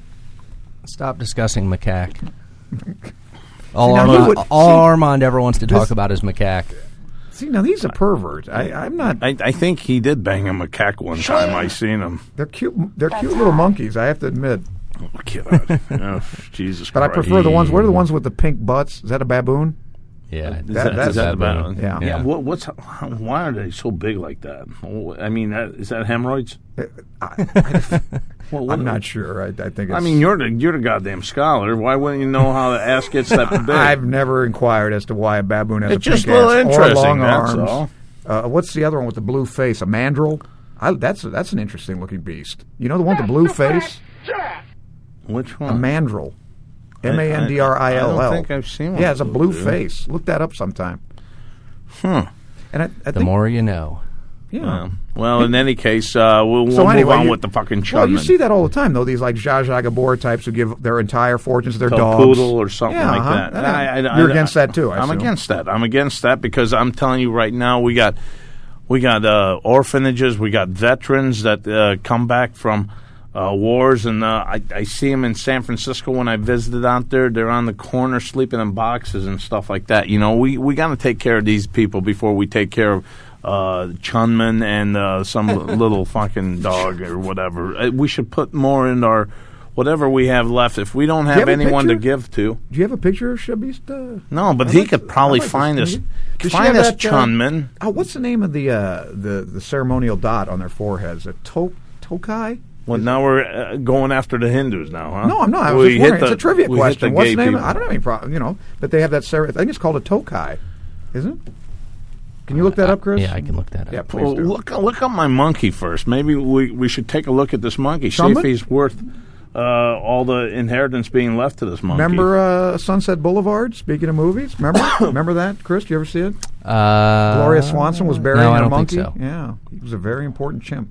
Stop discussing macaque. All, now, he Armand, would- all see, Armand ever wants to talk this- about is macaque. See, now he's a pervert. I, I'm not. I, I think he did bang a macaque one time. I seen him. They're cute. They're cute little monkeys. I have to admit. Oh, God. Oh, Jesus But I Christ. prefer the ones. What are the ones with the pink butts? Is that a bababoon? Yeah, Is That- that, that's is that a bad about? one. Yeah. yeah. What, what's how, why are they so big like that? Oh, I mean, that, is that hemorrhoids? Well, what- I'm not sure. I, I think. It's, I mean, you're the you're the goddamn scholar. Why wouldn't you know how the ass gets that big? I've never inquired as to why a baboon has It's a pink just a little ass or interesting, long that's arms. all. Uh, what's the other one with the blue face? A mandrill? I, that's that's an interesting looking beast. You know the one with the blue face? Which A one? mandrill. M A N D R I L L. I don't think I've seen one Yeah, it's a of blue those, dude. face. Look that up sometime. Hmm. And I, I the think, more you know. yeah. Um, well, in any case, uh, we'll, we'll So anyway, move on you- with the fucking Chunman. Well, you see that all the time, though. These like Zsa Zsa Gabor types who give their entire fortunes to their To a dogs. poodle or something Yeah, like uh-huh. that. Yeah. I- I- You're I- against that too. I I'm assume. against that. I'm against that because I'm telling you right now, we got we got uh, orphanages, we got veterans that uh, come back from uh, wars, and uh, I, I see them in San Francisco when I visited out there. They're on the corner sleeping in boxes and stuff like that. You know, we we got to take care of these people before we take care of uh, Chunman and uh, some little fucking dog or whatever. Uh, We should put more in our whatever we have left, if we don't you have, have a anyone to picture? give to, Do you have a picture of Shabista? no, but I'd he like could to- probably I'd like to find see us. it. Does she Find have us, that, uh, Chunman. Oh, what's the name of the uh, the the ceremonial dot on their foreheads? A to- tokai? Well, now we're uh, going after the Hindus now, huh? No, I'm not. I was We just hit wondering. the- it's a trivia we hit question. the What's gay the name? people. I don't have any problem, you know. But they have that. Cer- I think it's called a tokai, isn't it? Can you look that up, Chris? Yeah, I can look that up. Yeah, please Well, do. look, look up my monkey first. Maybe we, we should take a look at this monkey. See Chunman? if he's worth uh, all the inheritance being left to this monkey. Remember uh, Sunset Boulevard? Speaking of movies, remember? remember that, Chris? Do you ever see it? Uh, Gloria Swanson was burying no, I her don't monkey. think so. Yeah, he was a very important chimp.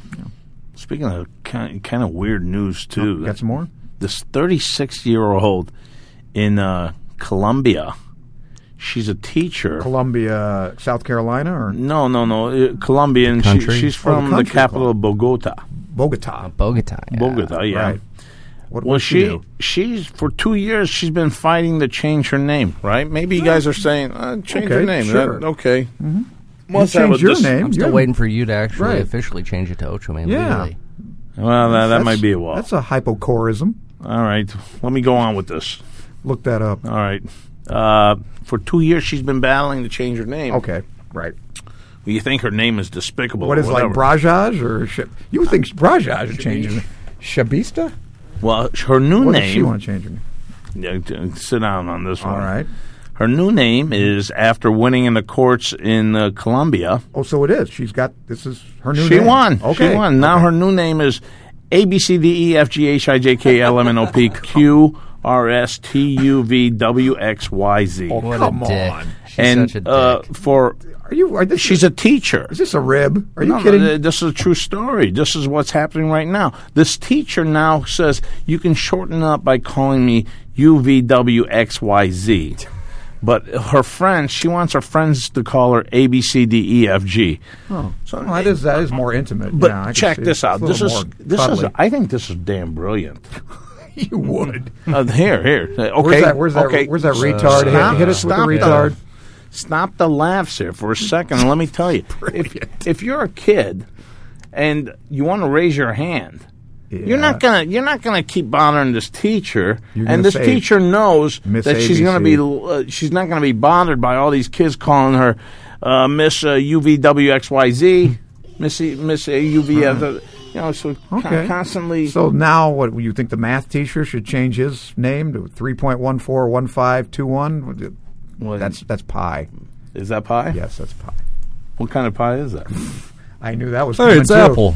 Speaking of kind, kind of weird news, too. Oh, got some more? This thirty-six-year-old in uh, Colombia, she's a teacher. Columbia, South Carolina, or No, no, no. Uh, Colombian. She, country? she's Oh, from the the, country capital club. of Bogota. Bogota. Bogota. Yeah. Bogota, yeah. Right. What Well, what she she do? she's for two years she's been fighting to change her name. Right? Maybe you guys are saying uh, change Okay, your name. sure. That- okay. Mm-hmm. You change your name. I'm still You're- waiting for you to actually Right. officially change it to Ocho Man Yeah. legally. Well, that, that That's- might be a while. That's a hypochorism. All right. Let me go on with this. Look that up. All right. Uh, for two years she's been battling to change her name. Okay, right. You think her name is despicable? What or is like whatever. Brajaj or Sh- you would think Brajaj would change his name. Shabista? Well, her new What does she name. want to change her name? Yeah, t- sit down on this one. All right. Her new name is after winning in the courts in uh, Colombia. Oh, so it is. She's got this is her new She name. won. Okay. She won. Now Okay. her new name is A B C D E F G H I J K L M N O P Q R S T U V W X Y Z. Oh, What come a dick. on. She's and such a uh, dick. for Are you are this she's a teacher. Is this a rib? Are you No, kidding? no, this is a true story. This is what's happening right now. This teacher now says you can shorten up by calling me U V W X Y Z. But her friends, she wants her friends to call her A B C D E F G. oh. So Well, that is that is more intimate. But yeah, I can check see it. this out. It's a This little is more this is. cuddly. I think this is damn brilliant. You would. Uh, here, here. Uh, Okay, Where's that? Where's that? okay. Where's that retard? Stop- hit, hit us with the stop retard. Stop the laughs here for a second. And let me tell you, if, if you're a kid and you want to raise your hand, you're not gonna you're not gonna keep bothering this teacher. You're gonna And this say, teacher knows Miss that she's A B C. gonna be uh, she's not gonna be bothered by all these kids calling her uh, Miss uh, U V W X Y Z, Miss E- Miss uh, U V. Uh, the- you know, so con- Okay. constantly. So now, what you think the math teacher should change his name to three point one four one five two one? Well, That's that's pi. is that pie? Yes, that's pi. What kind of pie is that? I knew that was. Hey, coming it's too. Apple.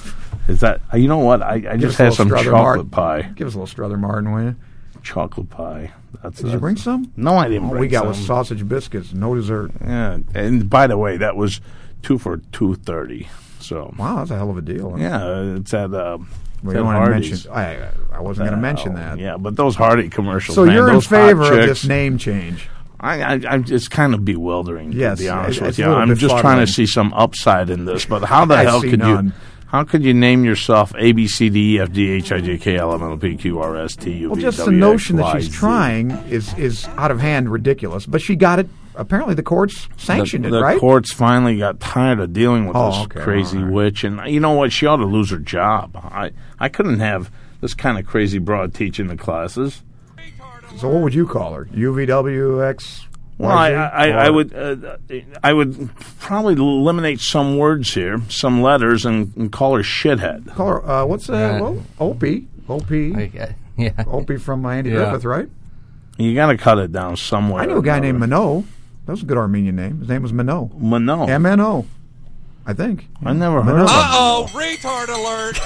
Is that uh, you know what? I, I Give just us a had little some Strother chocolate Martin. pie. Give us a little Strother Martin, will you? Chocolate pie. That's Did you bring some? No, I didn't. All bring we got some. was sausage biscuits, no dessert. Yeah, and by the way, that was two for two thirty. So Wow, that's a hell of a deal. yeah, it's at. Uh, We it's don't at want to Hardee's. mention. I I wasn't going to mention Oh, that. Yeah, but those Hardy commercials. So man, you're in those hot favor of chicks, this name change? I, I, I'm it's kind of bewildering. Yes, to be honest it- with it's a you, little I'm just befuddling. trying to see some upside in this. But how the I hell see could none. you? How could you name yourself A B C D E F G H I J K L M N O P Q R S T U V Well, just the W X notion that Y she's Z? trying is is out of hand, ridiculous. But she got it. Apparently, the courts sanctioned the, it, the right? courts finally got tired of dealing with Oh, this okay, crazy all right. witch, and you know what? She ought to lose her job. I I couldn't have this kind of crazy broad teaching the classes. So what would you call her? U V W X. Well, I I, I would uh, I would probably eliminate some words here, some letters, and, and call her shithead. call her. Uh, what's that? Right. Well, Opie. Opie. I, I, yeah. Opie from Andy Yeah. Griffith, right? You got to cut it down somewhere. I knew a guy named Minot. That was a good Armenian name. His name was Minot. Minot. M N O. I think. I never heard Minot. of him. Uh-oh, retard alert.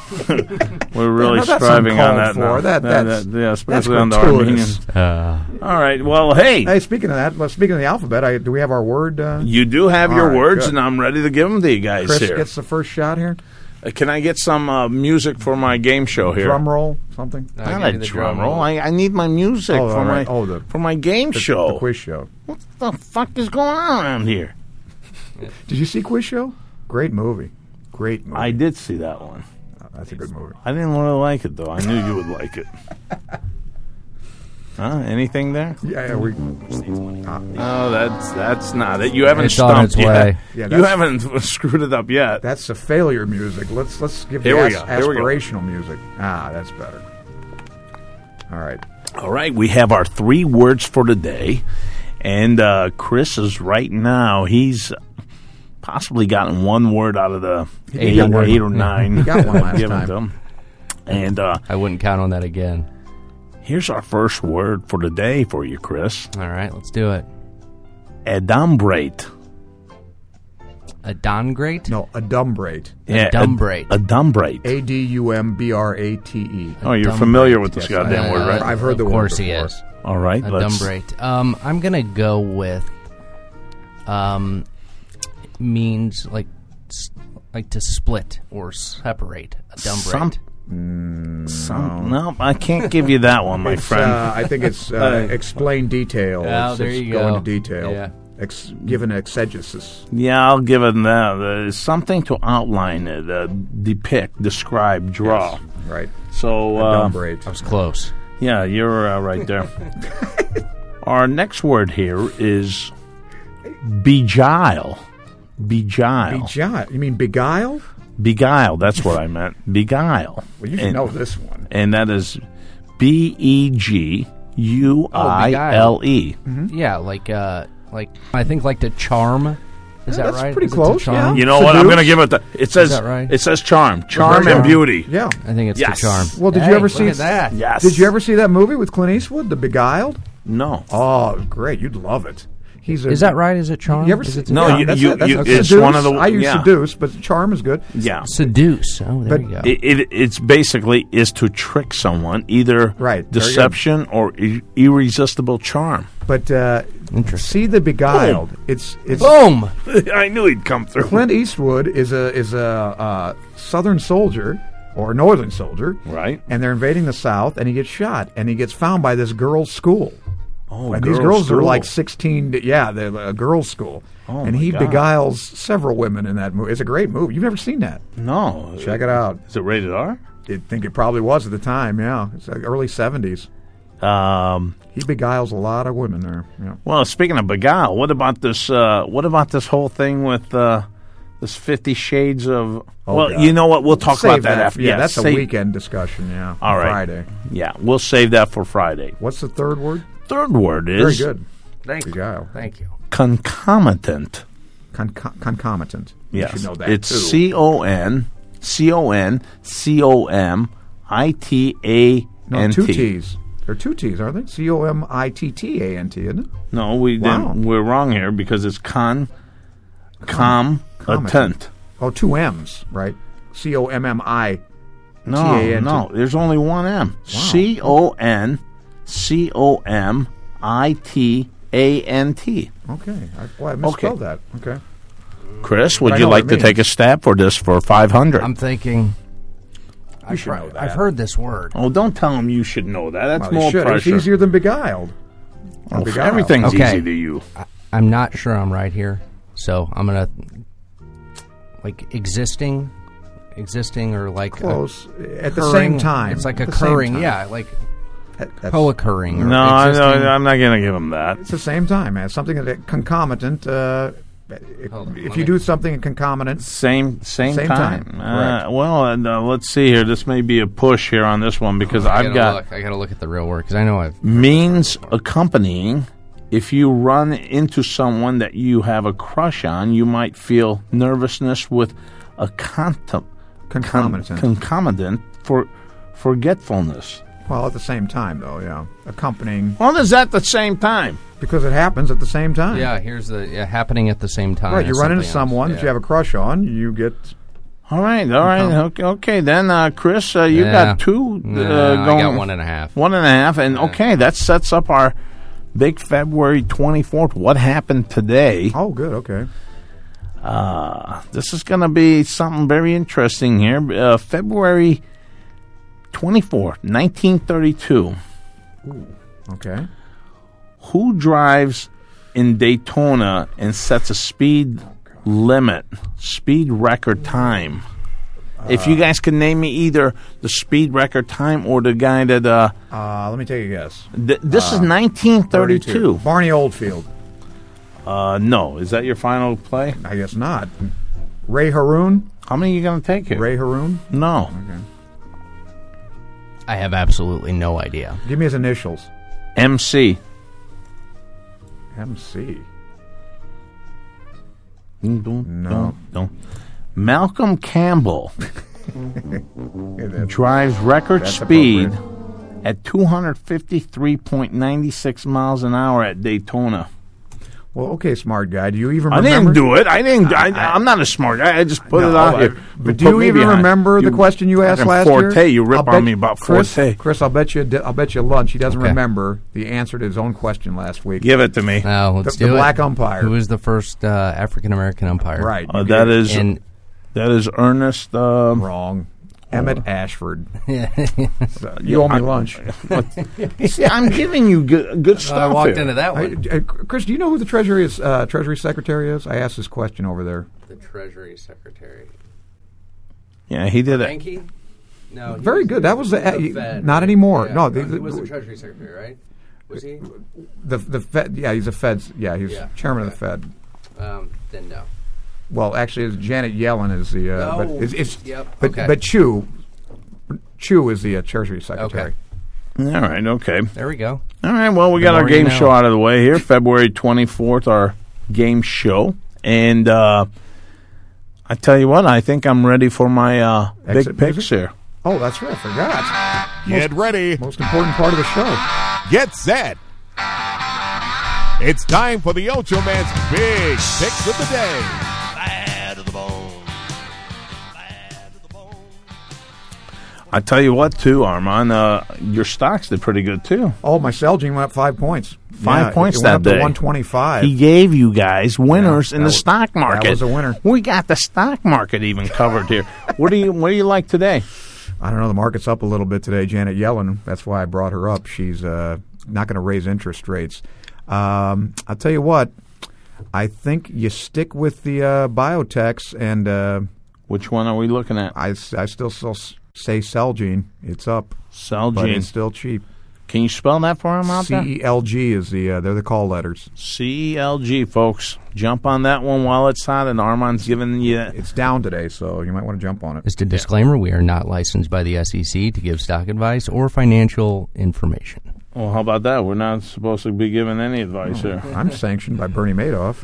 We're really Now, that's striving on uncalled that for. now. That- that's- yeah, especially that's on the gratuitous. Armenian. Uh, All right. Well, hey, Hey, speaking of that, well, speaking of the alphabet, I, do we have our word? Uh, you do have All your right, words, good. and I'm ready to give them to you guys Chris here. gets the first shot here. Uh, Can I get some uh, music for my game show here? Drum roll, something. I'll Not give a you the drum drum roll. roll. I, I need my music Oh, for all my right. Oh, the- for my game The, show. the quiz show. What the fuck is going on around here? Did you see Quiz Show? Great movie. Great movie. I did see that one. That's a good movie. I didn't really like it though. I knew you would like it. Huh? Anything there? Yeah, yeah, we. No, that's that's not it. You haven't It's on stumped its yet. way. Yeah, you that's- haven't screwed it up yet. That's the failure music. Let's let's give Here the we as- go, here we go. aspirational music. Ah, that's better. All right. All right, we have our three words for today. And uh, Chris is right now, he's possibly gotten one word out of the eight, got one. eight or nine. He got one last given time. to him. And uh, I wouldn't count on that again. here's our first word for today for you, Chris. All right, let's do it. Adumbrate. Adumbrate? No, adumbrate. Yeah, Adumbrate. ad- Adumbrate. A D U M B R A T E. Oh, you're Adumbrate. familiar with this Yes, goddamn I- word, right? I've heard the Of word course he before. is. All right, let's... Adumbrate. Um, I'm gonna go with um means like s- like to split or separate. Adumbrate. Some, some, no, I can't give you that one, my It's, friend. uh, I think it's uh, explain detail. Oh, it's, there it's you go go. into detail. Yeah. Ex- give an exegesis. Yeah, I'll give it that. Uh, something to outline it, uh, depict, describe, draw. Yes, right. So, uh, Adumbrate. I was close. yeah, you're uh, right there. Our next word here is beguile. Beguile. Beguile. You mean beguile? Beguile, that's what I meant. Beguile. Well, you should and, know this one. And that is B E G U I L E. Yeah, like uh, like I think like to charm. Is Yeah, that that's right? pretty Is it to close, charm? yeah. You know what? I'm Seduce? going to give it the. It says that right? it says charm, charm Very and good. beauty. Yeah. I think it's Yes. to charm. Well, did Hey, you ever look see at that? Yes. Did you ever see that movie with Clint Eastwood, The Beguiled? No. Oh, great! You'd love it. He's a, Is that right? Is it charm? You ever Is see? it to No, charm? you- that's you- it, that's you- it. it's Seduce. one of the- I use yeah. seduce, but charm is good. Yeah. Seduce. Oh, there But you go. It, it it's basically is to trick someone, either Right, very deception or ir- irresistible charm. But uh, Interesting. see The Beguiled. It's it's Boom. I knew he'd come through. Clint Eastwood is a is a uh, Southern soldier or Northern soldier, Right. and they're invading the South, and he gets shot, and he gets found by this girls' school. Oh, And these girls' girls are school. like sixteen. To, yeah, they're a girls' school, Oh, and my he God. beguiles several women in that movie. It's a great movie. You've never seen that? No. Check it out. Is it rated R? I think it probably was at the time. Yeah, it's like early seventies. Um, He beguiles a lot of women there. Yeah. well, speaking of beguile, what about this? Uh, what about this whole thing with uh, this Fifty Shades of? Oh, well, God. you know what? We'll talk Save about that, after. Yeah, Yeah, that's a save- weekend discussion. Yeah. All right. Friday. Yeah, we'll save that for Friday. What's the third word? Third word Very is good. Thank you. Beguile. Thank you. concomitant. Con- con- concomitant. Yes, You should know that it's too. C O N C O N C O M I T A No, N two T. T's. There are two T's, aren't they? C O M I T T A N T, isn't it? No, we Wow. didn't. We're wrong here because it's con, com, Comitant. attent. Oh, two M's, right? C O M M I. No, T A N T. no, there's only one M. C O N C O M I T A N T. Okay. I, well, I misspelled that. Okay. Chris, would I you know what like it to take a means. stab for this for five hundred? I'm thinking. I've, should know heard- that. I've heard this word. Oh, don't tell him you should know that. That's Well, you more should. It's pressure. easier than beguiled. Oh, Beguile. everything's Okay. easy to you. I'm not sure I'm right here, so I'm gonna like existing, existing or like Close. At the occurring- same time. It's like At the same occurring, time. yeah, like That- that's- co-occurring. Or No, I, existing. no, I'm not going to give him that. It's the same time, man. Something that concomitant. Uh, if Hold on, if let you me- do something concomitant, Same, same, Same time. time, Uh, correct. well, and, uh, let's see here. This may be a push here on this one because I I've gotta got Look, I gotta look at the real word because I know I've. means accompanying. If you run into someone that you have a crush on, you might feel nervousness with a contem- Concomitant. con- concomitant for forgetfulness. well, at the same time, though, yeah, accompanying What is that at the same time? because it happens at the same time. Yeah, here's the yeah, happening at the same time. Right. You as run into something else. someone Yeah. that you have a crush on, you get. All right, all right, okay, okay. Then, uh, Chris, uh, you Yeah. got two. Uh, Nah, going, I got one and a half. One and a half, and okay, that sets up our big February twenty-fourth. What happened today? Oh, good. Okay. Uh, this is going to be something very interesting here. Uh, February twenty-fourth, nineteen thirty-two. Okay. Who drives in Daytona and sets a speed limit, speed record time? If you guys can name me either the speed record time or the guy that, uh, Uh, let me take a guess. th- this is nineteen thirty-two. Barney Oldfield. Uh, no, is that your final play? I guess not. Ray Haroon. How many are you going to take here? Ray Haroon. No. Okay. I have absolutely no idea. Give me his initials. M C. M C. No. no. Malcolm Campbell Yeah, that- drives record That's speed appropriate. at two hundred fifty-three point nine six miles an hour at Daytona. Well, okay, smart guy. Do you even I remember? didn't do it. I didn't. I, I'm not a smart guy. I just put No, it out I- here. But do Put you me even behind. remember the You question you asked fucking last Forte. year? You rip I'll bet on me about Chris, Forte. Chris, I'll bet you. I'll bet you lunch. He doesn't Okay. remember the answer to his own question last week. Give it to me. Now the, let's the do it. black umpire. Who was the first uh, African American umpire? Right. Uh, you that get it is And that is Ernest. Um, wrong. Emmett Ashford. yeah, You owe me lunch. see, I'm giving you good, good I stuff walked here. into that I, one. uh, Chris, do you know who the Treasury is? Uh, Treasury Secretary is? I asked this question over there. The Treasury Secretary. Yeah, he did it. Bernanke? No. he Very was- good. That was he the, uh, the Fed. not anymore. Yeah, no, the, he the, was the Treasury Secretary, right? Was he? the the Fed. Yeah, he's a Fed's. Yeah, he's Yeah, chairman okay. of the Fed. Um, then no. Well, actually, it's Janet Yellen is the. Uh, but No. it's, it's Yep, but okay. but Chu, Chu is the uh, Treasury Secretary. All right. Okay. There we go. All right. Well, we The got our more you game know. show out of the way here. February twenty-fourth, our game show, and uh, I tell you what, I think I'm ready for my uh, big Exit picks music? here. Oh, that's right. I forgot. Get ready. Most important part of the show. Get set. It's time for the Ocho Man's Big Picks of the Day. Bad to the bone. Bad to the bone. I tell you what, too, Armand, uh, your stocks did pretty good too. Oh, my Celgene went up five points. Five Yeah, points it that went up day. to one twenty-five. He gave you guys winners Yeah, in that the was- stock market. that was a winner. We got the stock market even covered here. What do you What do you like today? I don't know. The market's up a little bit today. Janet Yellen. That's why I brought her up. She's uh, not going to raise interest rates. Um, I'll tell you what. I think you stick with the uh, biotechs, and uh, Which one are we looking at? I, s- I still, still s- say Celgene. It's up, but Celgene. it's still cheap. Can you spell that for him out C there? E L G is the uh, they're the call letters. C E L G, folks. Jump on that one while it's hot, and Armand's giving you. It's down today, so you might want to jump on it. Just a disclaimer, we are not licensed by the S E C to give stock advice or financial information. Well, how about that? We're not supposed to be giving any advice here. I'm sanctioned by Bernie Madoff.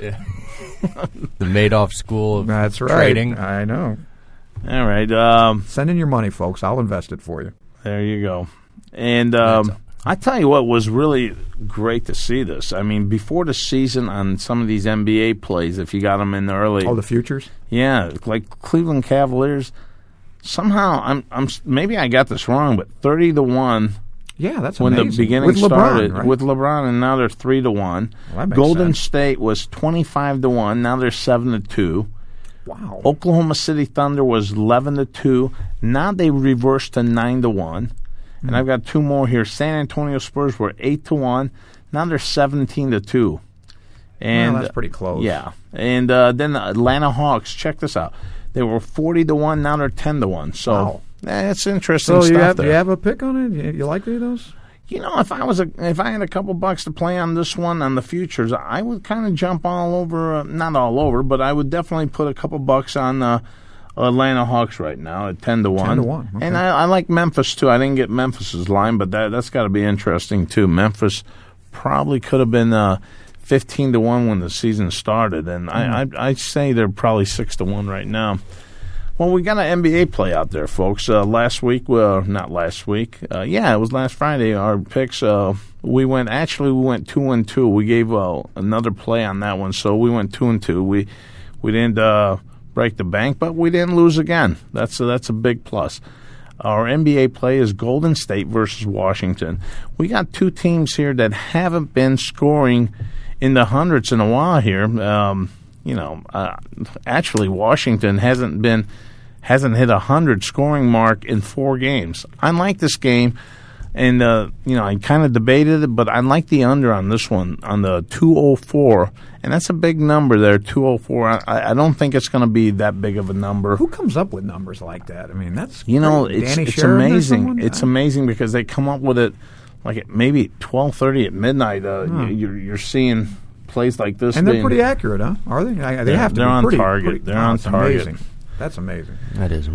The Madoff School of That's right. Trading. I know. All right. Um, Send in your money, folks. I'll invest it for you. There you go. And um, I tell you what was really great to see this. I mean, before the season on some of these N B A plays, if you got them in early, Oh, the futures? yeah, like Cleveland Cavaliers. Somehow, I'm, I'm maybe I got this wrong, but thirty to one Yeah, that's when amazing. the beginning with LeBron, started right? with LeBron, and now they're three to one. Well, that makes Golden sense. State was twenty-five to one. Now they're seven to two. Wow. Oklahoma City Thunder was eleven to two. Now they reversed to nine to one. And I've got two more here. San Antonio Spurs were eight to one. Now they're seventeen to two. And Well, that's pretty close. Yeah. And uh, then the Atlanta Hawks, check this out. They were forty to one. Now they're ten to one. So Wow. eh, it's interesting So stuff you have, there. you have a pick on it? You, you like any of those? You know, if I was a, if I had a couple bucks to play on this one on the futures, I would kind of jump all over. Uh, not all over, but I would definitely put a couple bucks on uh, Atlanta Hawks right now at ten to one. ten to one, okay. And I, I like Memphis too. I didn't get Memphis's line, but that that's got to be interesting too. Memphis probably could have been uh, fifteen to one when the season started, and Mm. I I I'd say they're probably six to one right now. Well, we got an N B A play out there, folks. Uh, last week, well, not last week. Uh, yeah, it was last Friday. Our picks, uh, we went, actually, we went two and two. We gave uh, another play on that one, so we went two and two. We we didn't uh, break the bank, but we didn't lose again. That's a, that's a big plus. Our N B A play is Golden State versus Washington. We got two teams here that haven't been scoring in the hundreds in a while here. Um, you know, uh, actually, Washington hasn't been hasn't hit a hundred scoring mark in four games. I like this game, and uh, you know, I kind of debated it, but I like the under on this one on the two oh four, and that's a big number there, two oh four. I, I don't think it's going to be that big of a number. Who comes up with numbers like that? I mean, that's You know, great. it's Danny it's Sheridan or amazing. someone? It's I- amazing because they come up with it like at maybe twelve thirty at midnight. Uh, you, you're you're seeing plays like this, And they're being- pretty accurate, huh? Are they? I, they They're- have to they're be on pretty, target. pretty- They're oh, on that's target. Amazing. That's amazing. That is amazing.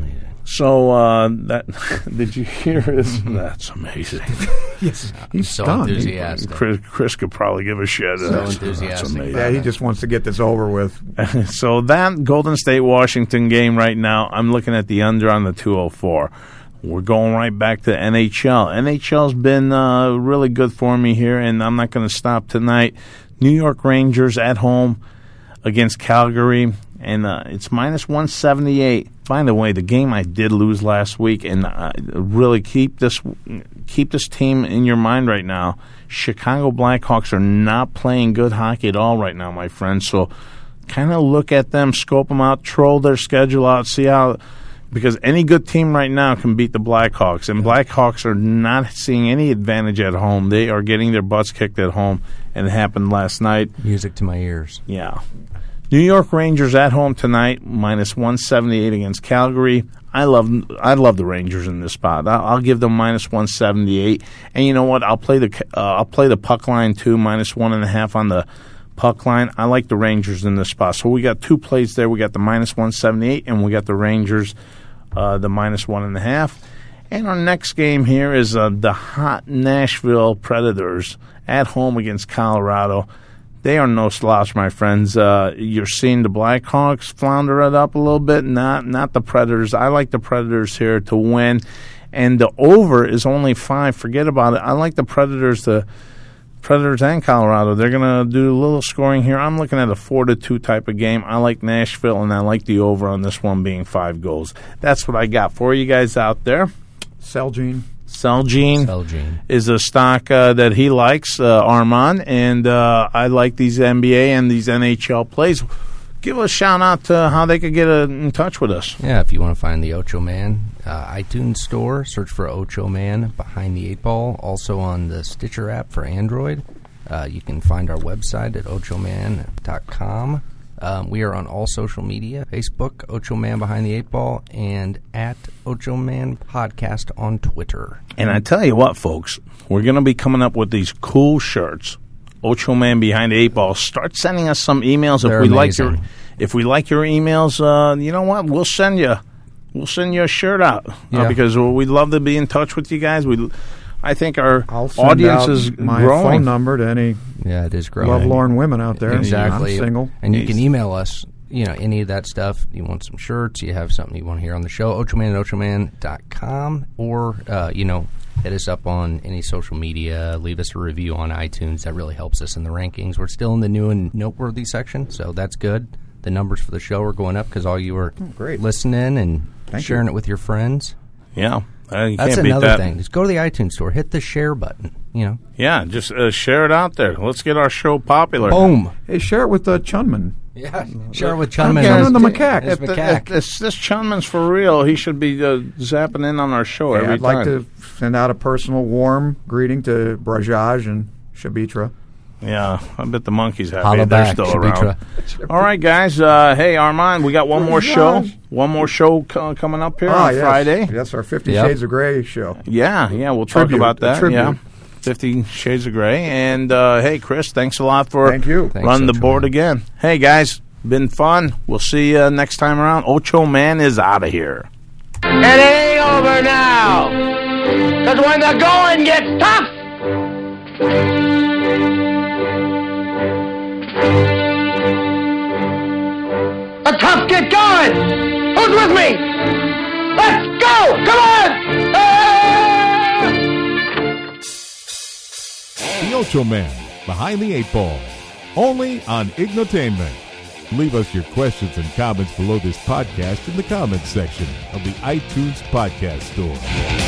So uh, that did you hear this? That's amazing. Yes, he's so stunned. enthusiastic. Chris, Chris could probably give a shit. So That's- enthusiastic. That's amazing. Yeah, he just wants to get this over with. So that Golden State Washington game right now, I'm looking at the under on the two oh four. We're going right back to N H L. N H L's been uh, really good for me here, and I'm not going to stop tonight. New York Rangers at home against Calgary, and uh, it's minus one seventy-eight. By the way, the game I did lose last week, and uh, really keep this keep this team in your mind right now. Chicago Blackhawks are not playing good hockey at all right now, my friends. So kind of look at them, scope them out, troll their schedule out, see how – because any good team right now can beat the Blackhawks, and Blackhawks are not seeing any advantage at home. They are getting their butts kicked at home, and it happened last night. Music to my ears. Yeah. New York Rangers at home tonight, minus one seventy-eight against Calgary. I love I love the Rangers in this spot. I'll, I'll give them minus one seventy-eight, and you know what? I'll play the uh, I'll play the puck line too, minus one and a half on the puck line. I like the Rangers in this spot. So we got two plays there. We got the minus one seventy-eight, and we got the Rangers, uh, the minus one and a half. And our next game here is uh, the hot Nashville Predators at home against Colorado. They are no slouch, my friends. Uh, you're seeing the Blackhawks flounder it up a little bit, not not the Predators. I like the Predators here to win, and the over is only five. Forget about it. I like the Predators to Predators and Colorado. They're going to do a little scoring here. I'm looking at a four to two type of game. I like Nashville, and I like the over on this one being five goals. That's what I got for you guys out there. Celgene. Celgene, Celgene. is a stock uh, that he likes, uh, Armand, and uh, I like these N B A and these N H L plays. Give a shout out to how they could get uh, in touch with us. Yeah, if you want to find the Ocho Man uh, iTunes store, search for Ocho Man Behind the Eight Ball. Also on the Stitcher app for Android. Uh, you can find our website at ocho man dot com. Um, we are on all social media, Facebook, Ocho Man Behind the Eight Ball, and at Ocho Man Podcast on Twitter. And I tell you what, folks, we're going to be coming up with these cool shirts. Ocho Man Behind the Eight Ball. Start sending us some emails They're if we like amazing. your if we like your emails. Uh, you know what? We'll send you we'll send you a shirt out uh, Yeah. because we'd love to be in touch with you guys. We I think our I'll send audience out is my growing. phone number to any Yeah, it is growing. lovelorn women out there. Exactly. I'm single. And you can email us, you know, any of that stuff. You want some shirts, you have something you want to hear on the show, ocho man at ocho man dot com, or, uh, you know, hit us up on any social media, leave us a review on iTunes. That really helps us in the rankings. We're still in the new and noteworthy section, so that's good. The numbers for the show are going up because all you are great. listening and Thank sharing you. it with your friends. Yeah. Uh, you That's can't beat another that. thing. Just go to the iTunes store, hit the share button, you know. Yeah, just uh, share it out there. Let's get our show popular. Boom. Hey, share it with uh, Chunman. Yeah, share it with I'm Chunman. Chunman the His- macaque. his If, the, macaque. if, if this Chunman's for real, he should be uh, zapping in on our show Hey, every I'd like time. to send out a personal warm greeting to Brajaj and Shabitra. Yeah, I bet the monkeys happy Holla they're back, still Shabitra. around. All right, guys. Uh, hey, Armand, we got one more show. Brajaj. One more show co- coming up here Ah, on yes. Friday. That's our Fifty Yep. Shades of Grey show. Yeah, yeah, we'll talk Tribute, about a that. tribute. Yeah, Fifty Shades of Grey. And uh, hey, Chris, thanks a lot for Thank you. Thanks, running the Ocho board Man. again. Hey, guys, been fun. We'll see you next time around. Ocho Man is out of here. It ain't over now. Cause when the going gets tough, the tough get going. Who's with me? Let's go! Come on! Ah! The Ocho Man, Behind the Eight Ball. Only on Ignotainment. Leave us your questions and comments below this podcast in the comments section of the iTunes Podcast Store.